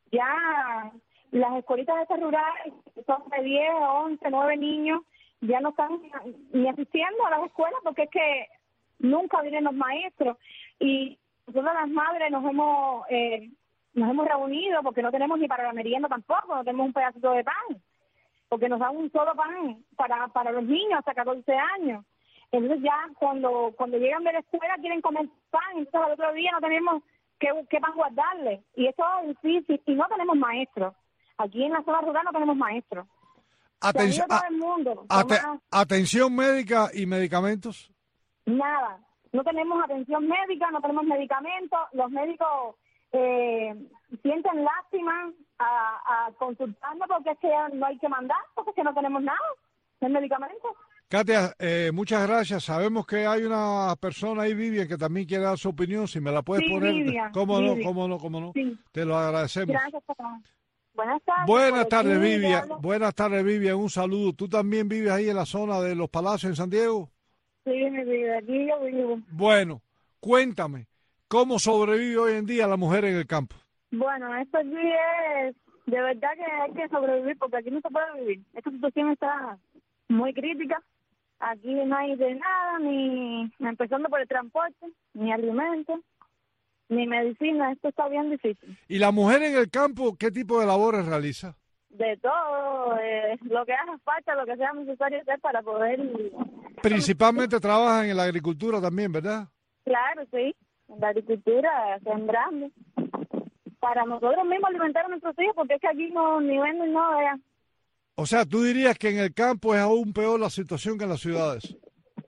ya las escuelitas de estas rurales son de diez, once, nueve niños, ya no están ni asistiendo a las escuelas porque es que nunca vienen los maestros. Y nosotros las madres nos hemos eh, nos hemos reunido porque no tenemos ni para la merienda tampoco, no tenemos un pedacito de pan, porque nos dan un solo pan para para los niños hasta catorce años. Entonces ya cuando cuando llegan de la escuela quieren comer pan, entonces al otro día no tenemos qué, qué pan guardarle. Y eso es difícil, y no tenemos maestros. Aquí en la zona rural no tenemos maestros. Atención, todo el mundo, ate, Tomás, atención médica y medicamentos. Nada. No tenemos atención médica, no tenemos medicamentos. Los médicos eh, sienten lástima a, a consultarnos porque es que no hay que mandar, porque es que no tenemos nada de medicamentos. Katia, eh, muchas gracias. Sabemos que hay una persona ahí, Vivian, que también quiere dar su opinión. Si me la puedes sí, poner. Vivian, ¿Cómo Vivian. no? ¿Cómo no? ¿Cómo no? Sí. Te lo agradecemos. Gracias, papá. Buenas tardes. Buenas tardes, aquí, Vivian. Buenas tardes, Vivian. Un saludo. ¿Tú también vives ahí en la zona de Los Palacios, en San Diego? Sí, mi vida, aquí yo vivo. Bueno, cuéntame, ¿Cómo sobrevive hoy en día la mujer en el campo? Bueno, esto aquí es, de verdad que hay que sobrevivir porque aquí no se puede vivir. Esta situación está muy crítica. Aquí no hay de nada, ni empezando por el transporte, ni alimentos, ni medicina. Esto está bien difícil. ¿Y la mujer en el campo qué tipo de labores realiza? De todo, eh, lo que haga falta, lo que sea necesario hacer para poder... Principalmente trabajan en la agricultura también, ¿verdad? Claro, sí, en la agricultura, sembrando. Para nosotros mismos alimentar a nuestros hijos, porque es que aquí no ni venden nada ya. O sea, ¿tú dirías que en el campo es aún peor la situación que en las ciudades?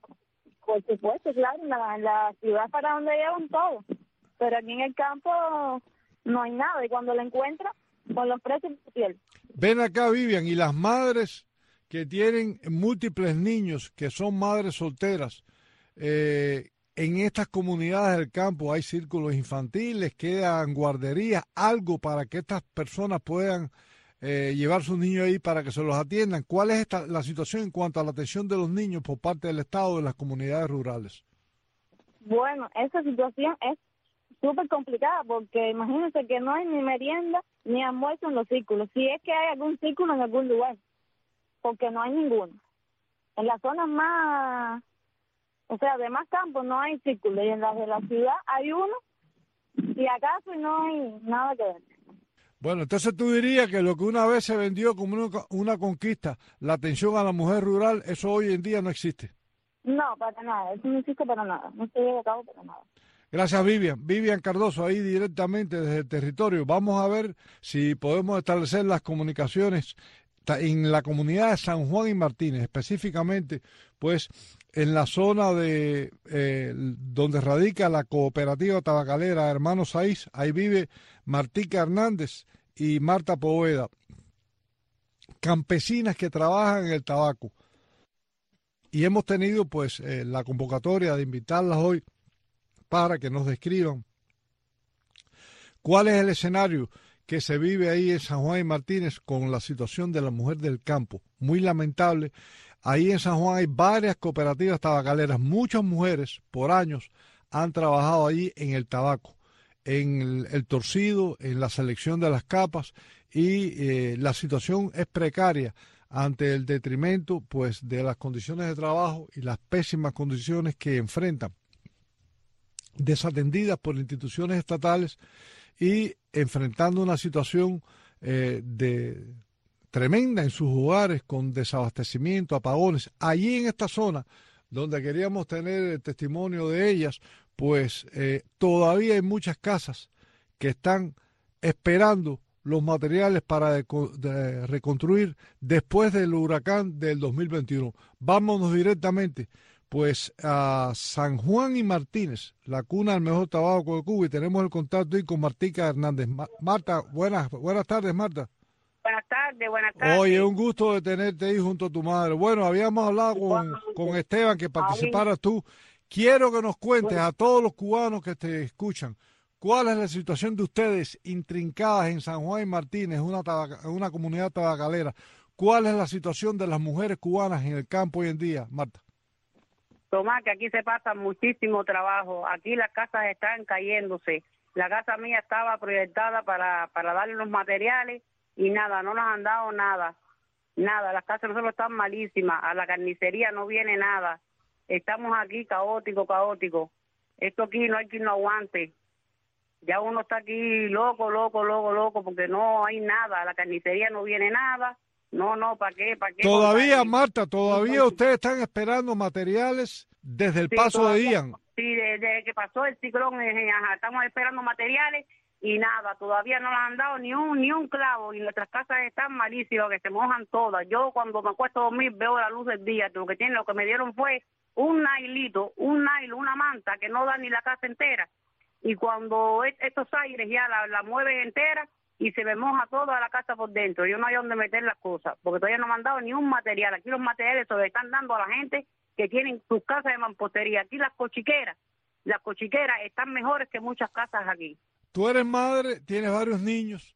Por supuesto, claro, en la, en la ciudad para donde llevan todo. Pero aquí en el campo no hay nada, y cuando lo encuentran, con los precios de piel. Ven acá, Vivian, y las madres que tienen múltiples niños, que son madres solteras, eh, en estas comunidades del campo hay círculos infantiles, quedan guarderías, algo para que estas personas puedan eh, llevar sus niños ahí para que se los atiendan. ¿Cuál es esta, la situación en cuanto a la atención de los niños por parte del Estado de las comunidades rurales? Bueno, esa situación es súper complicada porque imagínense que no hay ni merienda ni almuerzo en los círculos. Si es que hay algún círculo en algún lugar, porque no hay ninguno. En las zonas más, o sea, de más campo no hay círculo, y en las de la ciudad hay uno, y acaso no hay nada que ver. Bueno, entonces tú dirías que lo que una vez se vendió como una, una conquista, la atención a la mujer rural, eso hoy en día no existe. No, para nada, eso no existe para nada, no se lleva a cabo para nada. Gracias, Vivian. Vivian Cardoso, ahí directamente desde el territorio. Vamos a ver si podemos establecer las comunicaciones en la comunidad de San Juan y Martínez, específicamente, pues, en la zona de eh, donde radica la cooperativa tabacalera Hermanos Saiz. Ahí vive Martica Hernández y Marta Poveda, campesinas que trabajan en el tabaco. Y hemos tenido, pues, eh, la convocatoria de invitarlas hoy para que nos describan cuál es el escenario que se vive ahí en San Juan y Martínez con la situación de la mujer del campo. Muy lamentable. Ahí en San Juan hay varias cooperativas tabacaleras. Muchas mujeres por años han trabajado allí en el tabaco, en el, el torcido, en la selección de las capas, y eh, la situación es precaria ante el detrimento, pues, de las condiciones de trabajo y las pésimas condiciones que enfrentan, desatendidas por instituciones estatales y enfrentando una situación eh, de tremenda en sus hogares, con desabastecimiento, apagones. Allí en esta zona donde queríamos tener el testimonio de ellas, pues eh, todavía hay muchas casas que están esperando los materiales para de, de reconstruir después del huracán del dos mil veintiuno. Vámonos directamente pues a San Juan y Martínez, la cuna del mejor tabaco de Cuba, y tenemos el contacto ahí con Martica Hernández. Ma Marta, buenas, buenas tardes, Marta. Buenas tardes, buenas tardes. Oye, un gusto de tenerte ahí junto a tu madre. Bueno, habíamos hablado con, con Esteban que participaras tú. Quiero que nos cuentes a todos los cubanos que te escuchan, ¿cuál es la situación de ustedes intrincadas en San Juan y Martínez, una, una comunidad tabacalera? ¿Cuál es la situación de las mujeres cubanas en el campo hoy en día, Marta? Tomás, que aquí se pasa muchísimo trabajo. Aquí las casas están cayéndose. La casa mía estaba proyectada para, para darle los materiales y nada, no nos han dado nada. Nada, las casas nosotros están malísimas. A la carnicería no viene nada. Estamos aquí caótico, caótico. Esto aquí no hay quien lo aguante. Ya uno está aquí loco, loco, loco, loco, porque no hay nada. A la carnicería no viene nada. No, no, ¿para qué? ¿Para qué? Todavía, Marta, todavía ustedes están esperando materiales desde el sí, paso todavía, de Ian. Sí, desde que pasó el ciclón, eh, ajá, estamos esperando materiales y nada, todavía no nos han dado ni un ni un clavo, y nuestras casas están malísimas, que se mojan todas. Yo cuando me acuesto a dormir veo la luz del día. Lo que tienen, lo que me dieron fue un nailito, un nail, una manta que no da ni la casa entera. Y cuando estos aires ya la, la mueven entera, y se me moja toda la casa por dentro. Yo no hay dónde meter las cosas, porque todavía no me han dado ni un material. Aquí los materiales se los están dando a la gente que tienen sus casas de mampostería. Aquí las cochiqueras, las cochiqueras están mejores que muchas casas aquí. Tú eres madre, tienes varios niños,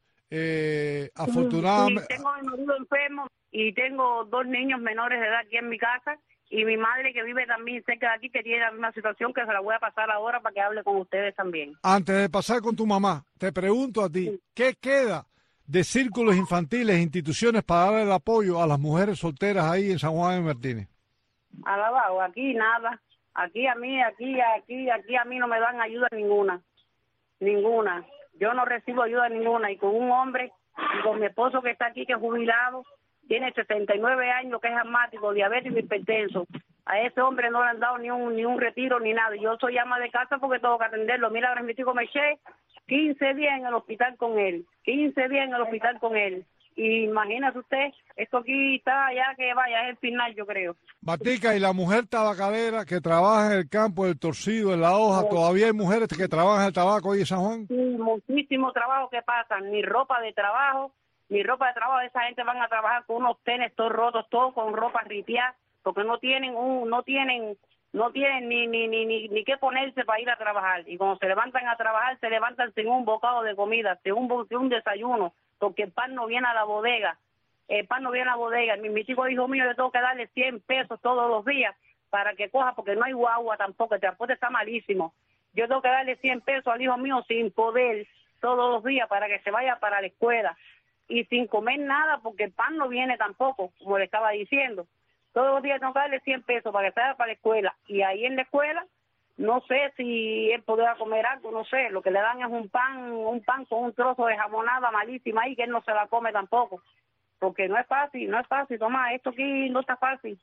eh, afortunadamente. Sí, tengo a mi marido enfermo y tengo dos niños menores de edad aquí en mi casa, y mi madre que vive también cerca de aquí, que tiene la misma situación, que se la voy a pasar ahora para que hable con ustedes también. Antes de pasar con tu mamá, te pregunto a ti, ¿qué queda de círculos infantiles e instituciones para dar el apoyo a las mujeres solteras ahí en San Juan de Martínez? Alabado, aquí nada. Aquí a mí, aquí, aquí, aquí a mí no me dan ayuda ninguna. Ninguna. Yo no recibo ayuda ninguna. Y con un hombre, y con mi esposo que está aquí, que es jubilado, tiene sesenta y nueve años, que es asmático, diabético y hipertenso. A ese hombre no le han dado ni un ni un retiro ni nada. Yo soy ama de casa porque tengo que atenderlo. Mira, ahora mi tío me eché quince días en el hospital con él. quince días en el hospital con él. Y imagínese usted, esto aquí está ya que vaya, es el final, yo creo. Batica, y la mujer tabacalera que trabaja en el campo del torcido, en la hoja, ¿todavía hay mujeres que trabajan el tabaco ahí en San Juan? Sí, muchísimo trabajo que pasan, ni ropa de trabajo, ni ropa de trabajo. Esa gente van a trabajar con unos tenis todos rotos, todos con ropa ripiada, porque no tienen un, no tienen, no tienen ni ni ni ni ni qué ponerse para ir a trabajar. Y cuando se levantan a trabajar, se levantan sin un bocado de comida, sin un, sin un desayuno, porque el pan no viene a la bodega. El pan no viene a la bodega. Mi, mi chico dijo mío, yo tengo que darle cien pesos todos los días para que coja, porque no hay guagua tampoco, el transporte está malísimo. Yo tengo que darle cien pesos al hijo mío sin poder todos los días para que se vaya para la escuela. Y sin comer nada, porque el pan no viene tampoco, como le estaba diciendo. Todos los días tengo que darle cien pesos para que se vaya para la escuela. Y ahí en la escuela, no sé si él podrá comer algo, no sé. Lo que le dan es un pan, un pan con un trozo de jamonada malísima ahí, que él no se la come tampoco. Porque no es fácil, no es fácil, Tomás, esto aquí no está fácil.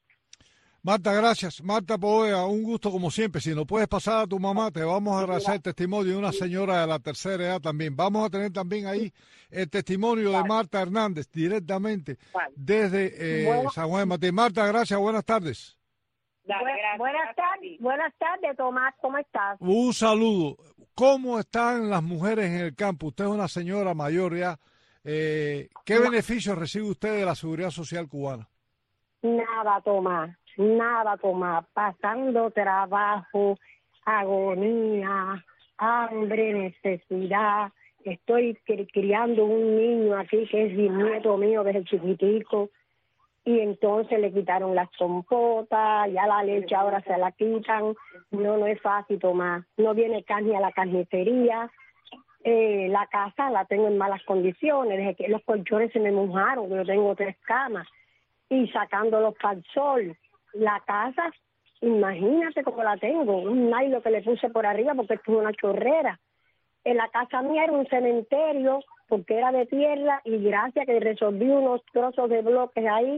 Marta, gracias. Marta Poveda, un gusto como siempre. Si nos puedes pasar a tu mamá, te vamos a agradecer el testimonio de una señora de la tercera edad también. Vamos a tener también ahí el testimonio de Marta Hernández, directamente desde eh, bueno. San Juan de Martín. Marta, gracias, buenas tardes. Buenas, buenas tardes, buenas tardes, Tomás, ¿cómo estás? Un saludo. ¿Cómo están las mujeres en el campo? Usted es una señora mayor ya. Eh, ¿Qué beneficios recibe usted de la Seguridad Social cubana? Nada, Tomás, nada, Tomás. Pasando trabajo, agonía, hambre, necesidad. Estoy criando un niño aquí que es nieto mío desde chiquitico. Y entonces le quitaron las compotas, ya la leche ahora se la quitan. No, no es fácil, Tomás. No viene carne a la carnicería. Eh, la casa la tengo en malas condiciones, desde que los colchones se me mojaron, yo tengo tres camas, y sacándolos para el sol. La casa, imagínate cómo la tengo, un nylon que le puse por arriba porque esto es una chorrera. En la casa mía era un cementerio porque era de tierra, y gracias que resolví unos trozos de bloques ahí,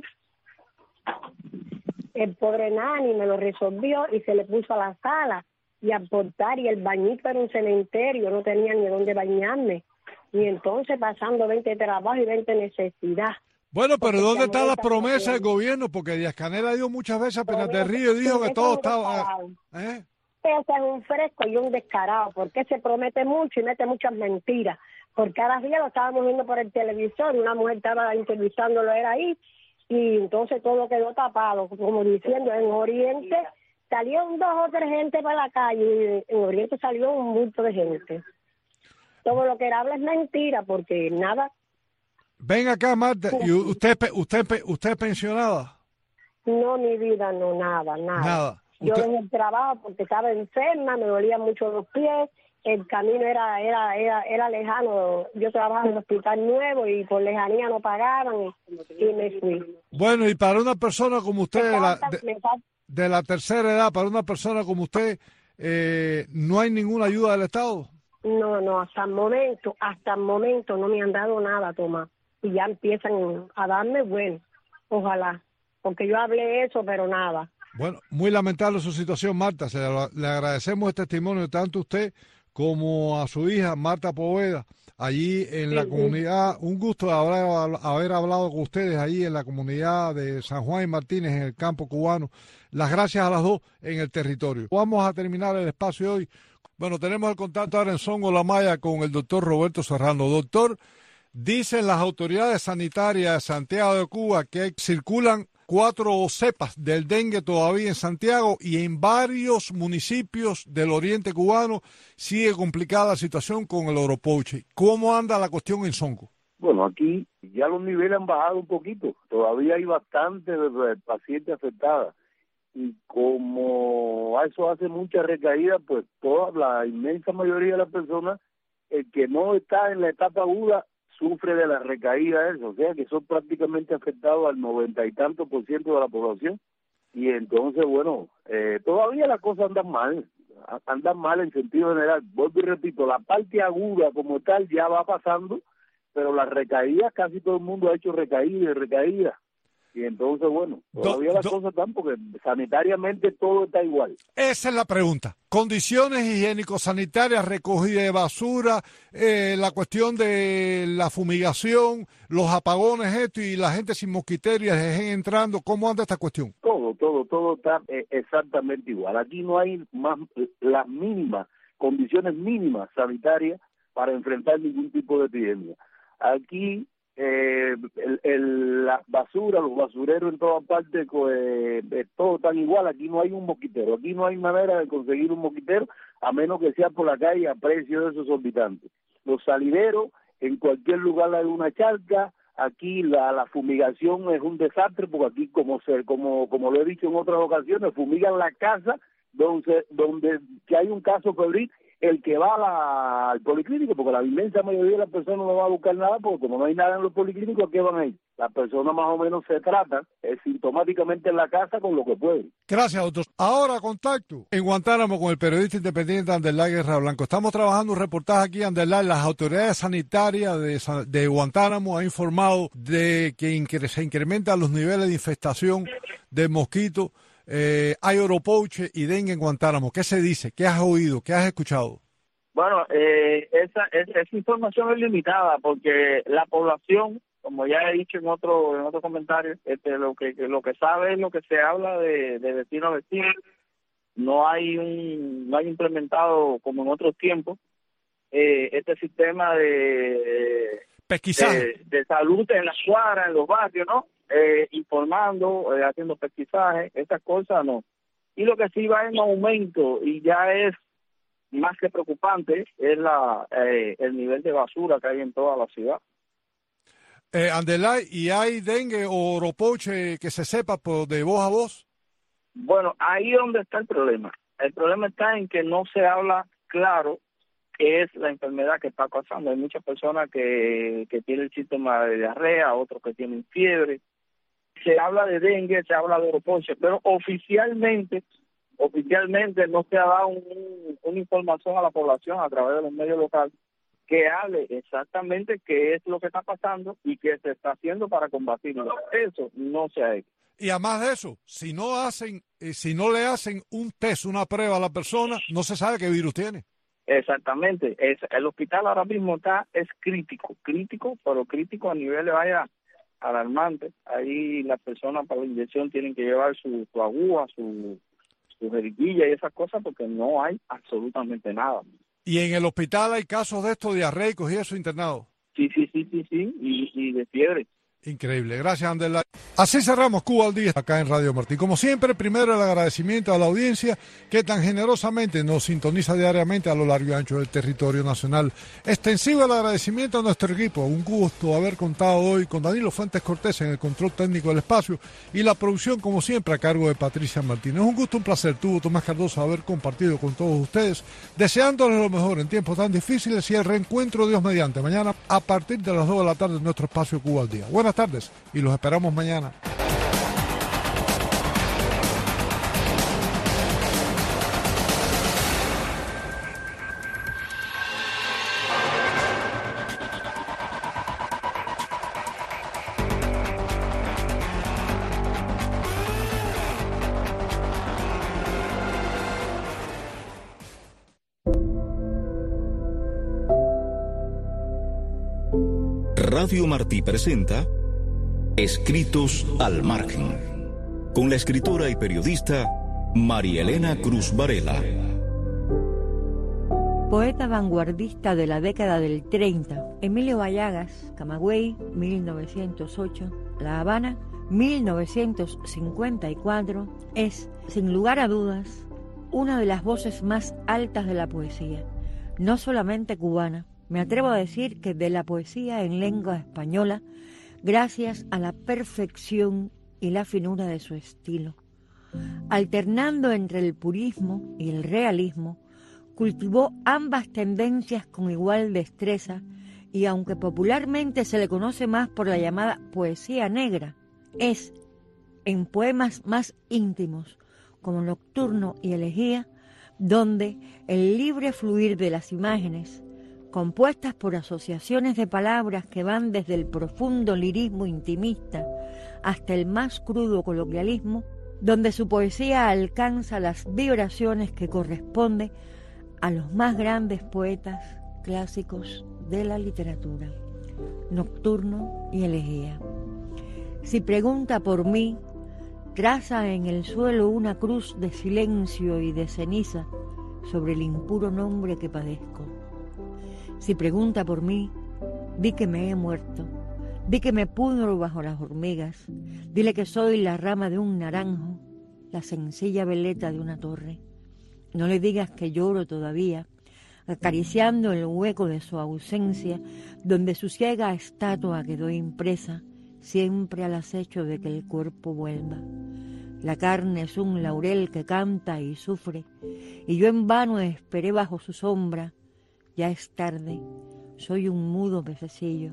el pobre Nani me lo resolvió y se le puso a la sala y aportar, y el bañito era un cementerio, no tenía ni dónde bañarme, y entonces pasando veinte trabajos y veinte necesidad. Bueno, pero ¿dónde está la promesa del gobierno? Porque Díaz Canel dio muchas veces a Penas del Río y dijo que todo estaba... ¿eh? Ese es un fresco y un descarado, porque se promete mucho y mete muchas mentiras, porque cada día lo estábamos viendo por el televisor, una mujer estaba entrevistándolo, era ahí, y entonces todo quedó tapado, como diciendo, en Oriente salieron dos o tres gente para la calle, y en Oriente salió un mucho de gente. Todo lo que él habla es mentira, porque nada. Ven acá, Marta, ¿y usted, usted, usted es pensionada? No, mi vida, no, nada, nada. Nada. Yo dejé el trabajo porque estaba enferma, me dolían mucho los pies, el camino era era era, era lejano. Yo trabajaba en el hospital nuevo y por lejanía no pagaban, y, y me fui. Bueno, y para una persona como usted de la, de, de la tercera edad, para una persona como usted, eh, ¿no hay ninguna ayuda del Estado? No, no, hasta el momento, hasta el momento no me han dado nada, Tomás. Y ya empiezan a darme, bueno, ojalá, porque yo hablé eso, pero nada. Bueno, muy lamentable su situación, Marta. Se le, le agradecemos el testimonio tanto a usted como a su hija, Marta Poveda, allí en sí, la comunidad. Sí. Un gusto haber, haber hablado con ustedes allí en la comunidad de San Juan y Martínez, en el campo cubano. Las gracias a las dos en el territorio. Vamos a terminar el espacio hoy. Bueno, tenemos el contacto ahora en Songo La Maya con el doctor Roberto Serrano. Doctor, dicen las autoridades sanitarias de Santiago de Cuba que circulan cuatro cepas del dengue todavía en Santiago, y en varios municipios del oriente cubano sigue complicada la situación con el oropouche. ¿Cómo anda la cuestión en Songo? Bueno, aquí ya los niveles han bajado un poquito. Todavía hay bastantes pacientes afectadas. y como eso hace mucha recaída, pues toda la inmensa mayoría de las personas, el que no está en la etapa aguda, sufre de la recaída eso, o sea que son prácticamente afectados al noventa y tanto por ciento de la población, y entonces, bueno, eh, todavía las cosas andan mal, andan mal en sentido general. Vuelvo y repito, la parte aguda como tal ya va pasando, pero las recaídas, casi todo el mundo ha hecho recaídas y recaídas. Y entonces, bueno, todavía do, las do, cosas están porque sanitariamente todo está igual. Esa es la pregunta. Condiciones higiénico-sanitarias, recogida de basura, eh, la cuestión de la fumigación, los apagones, esto, y la gente sin mosquiteros dejen entrando. ¿Cómo anda esta cuestión? Todo, todo, todo está eh, exactamente igual. Aquí no hay más las mínimas, condiciones mínimas sanitarias para enfrentar ningún tipo de epidemia. Aquí Eh, el, el, la basura, los basureros en todas partes, eh, todo tan igual. Aquí no hay un mosquitero, aquí no hay manera de conseguir un mosquitero a menos que sea por la calle a precio de esos exorbitantes. Los salideros, en cualquier lugar hay una charca. Aquí la, la fumigación es un desastre porque aquí, como se, como como lo he dicho en otras ocasiones, fumigan la casa donde donde que hay un caso febril, el que va a la, al policlínico, porque la inmensa mayoría de las personas no va a buscar nada, porque como no hay nada en los policlínicos, ¿a qué van a ir? Las personas más o menos se tratan eh, sintomáticamente en la casa con lo que pueden. Gracias, doctor. Ahora contacto en Guantánamo con el periodista independiente Anderlay Guerra Blanco. Estamos trabajando un reportaje aquí, Anderlay. Las autoridades sanitarias de, de Guantánamo han informado de que incre- se incrementan los niveles de infestación de mosquitos. Eh, hay oropouche y dengue en Guantánamo. ¿Qué se dice? ¿Qué has oído? ¿Qué has escuchado? Bueno, eh, esa, esa, esa información es limitada porque la población, como ya he dicho en otro en otro comentario, este, lo que lo que sabe es lo que se habla de, de vecino a vecino. No hay un no hay implementado como en otros tiempos eh, este sistema de pesquisaje de, de salud en las cuadras, en los barrios, ¿no? Eh, informando, eh, haciendo pesquisaje, estas cosas no. Y lo que sí va en aumento y ya es más que preocupante es la eh, el nivel de basura que hay en toda la ciudad. Eh, Anderlay, ¿y hay dengue o oropouche que se sepa por de voz a voz? Bueno, ahí es donde está el problema. El problema está en que no se habla claro qué es la enfermedad que está pasando. Hay muchas personas que, que tienen síntoma de diarrea, otros que tienen fiebre. Se habla de dengue, se habla de oropouche, pero oficialmente oficialmente no se ha dado un, una información a la población a través de los medios locales que hable exactamente qué es lo que está pasando y qué se está haciendo para combatirlo. Eso no se ha hecho. Y además de eso, si no hacen, eh, si no le hacen un test, una prueba a la persona, no se sabe qué virus tiene. Exactamente. Es, el hospital ahora mismo está es crítico, crítico, pero crítico a niveles vaya alarmantes. Ahí las personas para la inyección tienen que llevar su, su aguja, su, su jeringuilla y esas cosas porque no hay absolutamente nada. ¿Y en el hospital hay casos de estos diarreicos y eso internados? Sí, sí, sí, sí, sí, y, y de fiebre. Increíble. Gracias, Anderlay. Así cerramos Cuba al Día acá en Radio Martí. Como siempre, primero el agradecimiento a la audiencia que tan generosamente nos sintoniza diariamente a lo largo y ancho del territorio nacional. Extensivo el agradecimiento a nuestro equipo. Un gusto haber contado hoy con Danilo Fuentes Cortés en el control técnico del espacio y la producción, como siempre, a cargo de Patricia Martínez. Un gusto, un placer, tuvo Tomás Cardoso haber compartido con todos ustedes, deseándoles lo mejor en tiempos tan difíciles y el reencuentro, Dios mediante, mañana a partir de las dos de la tarde en nuestro espacio Cuba al Día. Buenas tardes y los esperamos mañana. Radio Martí presenta Escritos al Margen, con la escritora y periodista María Elena Cruz Varela. Poeta vanguardista de la década del treinta, Emilio Vallagas, Camagüey, mil novecientos ocho, La Habana, mil novecientos cincuenta y cuatro, es, sin lugar a dudas, una de las voces más altas de la poesía, no solamente cubana, me atrevo a decir que de la poesía en lengua española, gracias a la perfección y la finura de su estilo. alternando entre el purismo y el realismo, cultivó ambas tendencias con igual destreza y aunque popularmente se le conoce más por la llamada poesía negra, es en poemas más íntimos como Nocturno y Elegía, donde el libre fluir de las imágenes, compuestas por asociaciones de palabras que van desde el profundo lirismo intimista hasta el más crudo coloquialismo, donde su poesía alcanza las vibraciones que corresponden a los más grandes poetas clásicos de la literatura. Nocturno y Elegía. Si pregunta por mí, traza en el suelo una cruz de silencio y de ceniza sobre el impuro nombre que padezco. Si pregunta por mí, di que me he muerto, di que me pudro bajo las hormigas, dile que soy la rama de un naranjo, la sencilla veleta de una torre. No le digas que lloro todavía, acariciando el hueco de su ausencia, donde su ciega estatua quedó impresa, siempre al acecho de que el cuerpo vuelva. La carne es un laurel que canta y sufre, y yo en vano esperé bajo su sombra. Ya es tarde, soy un mudo pececillo.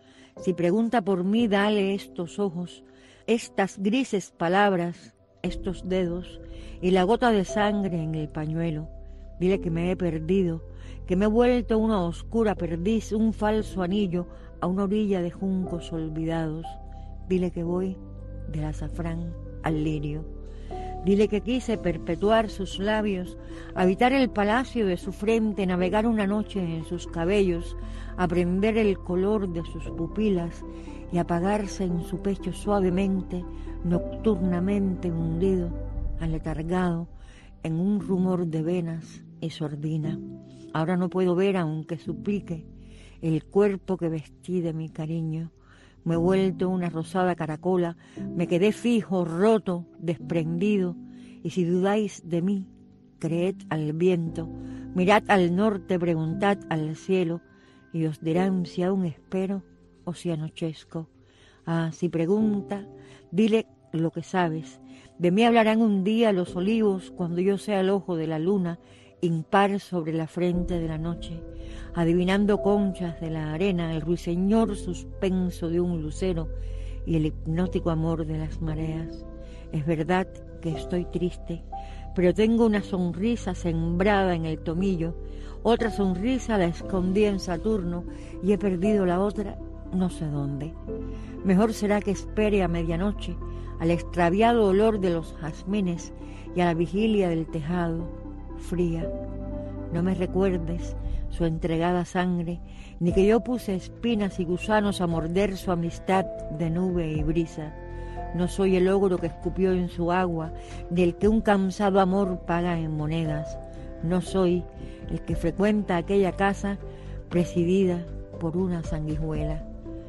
Si pregunta por mí, dale estos ojos, estas grises palabras, estos dedos, y la gota de sangre en el pañuelo. Dile que me he perdido, que me he vuelto una oscura perdiz, un falso anillo a una orilla de juncos olvidados. Dile que voy del azafrán al lirio. Dile que quise perpetuar sus labios, habitar el palacio de su frente, navegar una noche en sus cabellos, aprender el color de sus pupilas y apagarse en su pecho suavemente, nocturnamente hundido, aletargado, en un rumor de venas y sordina. Ahora no puedo ver, aunque suplique, el cuerpo que vestí de mi cariño. Me he vuelto una rosada caracola, me quedé fijo, roto, desprendido, y si dudáis de mí, creed al viento, mirad al norte, preguntad al cielo, y os dirán si aún espero o si anochezco. Ah, si pregunta, dile lo que sabes. De mí hablarán un día los olivos cuando yo sea el ojo de la luna, impar sobre la frente de la noche, adivinando conchas de la arena, el ruiseñor suspenso de un lucero y el hipnótico amor de las mareas. Es verdad que estoy triste, pero tengo una sonrisa sembrada en el tomillo, otra sonrisa la escondí en Saturno y he perdido la otra no sé dónde. Mejor será que espere a medianoche, al extraviado olor de los jazmines y a la vigilia del tejado fría. No me recuerdes su entregada sangre, ni que yo puse espinas y gusanos a morder su amistad de nube y brisa. No soy el ogro que escupió en su agua, ni el que un cansado amor paga en monedas. No soy el que frecuenta aquella casa presidida por una sanguijuela.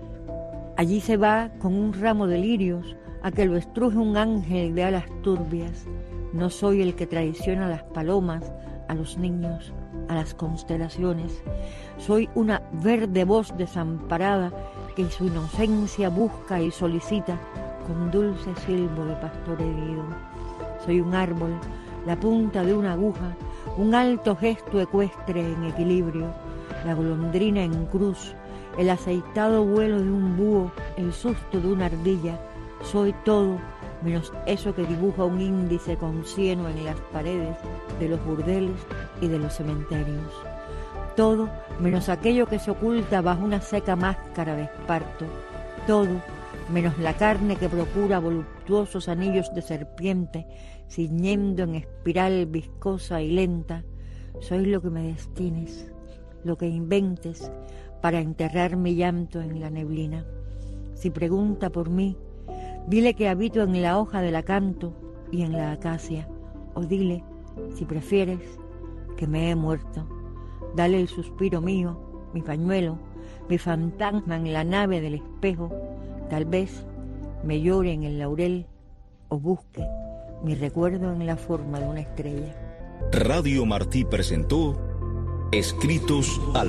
Allí se va con un ramo de lirios a que lo estruje un ángel de alas turbias. No soy el que traiciona a las palomas, a los niños, a las constelaciones. Soy una verde voz desamparada que su inocencia busca y solicita con dulce silbo de pastor herido. Soy un árbol, la punta de una aguja, un alto gesto ecuestre en equilibrio, la golondrina en cruz, el aceitado vuelo de un búho, el susto de una ardilla. Soy todo menos eso que dibuja un índice con cieno en las paredes de los burdeles y de los cementerios. Todo menos aquello que se oculta bajo una seca máscara de esparto. Todo menos la carne que procura voluptuosos anillos de serpiente, ciñendo en espiral viscosa y lenta. Soy lo que me destines, lo que inventes para enterrar mi llanto en la neblina. Si pregunta por mí, dile que habito en la hoja del acanto y en la acacia, o dile, si prefieres, que me he muerto. Dale el suspiro mío, mi pañuelo, mi fantasma en la nave del espejo. Tal vez me llore en el laurel o busque mi recuerdo en la forma de una estrella. Radio Martí presentó Escritos al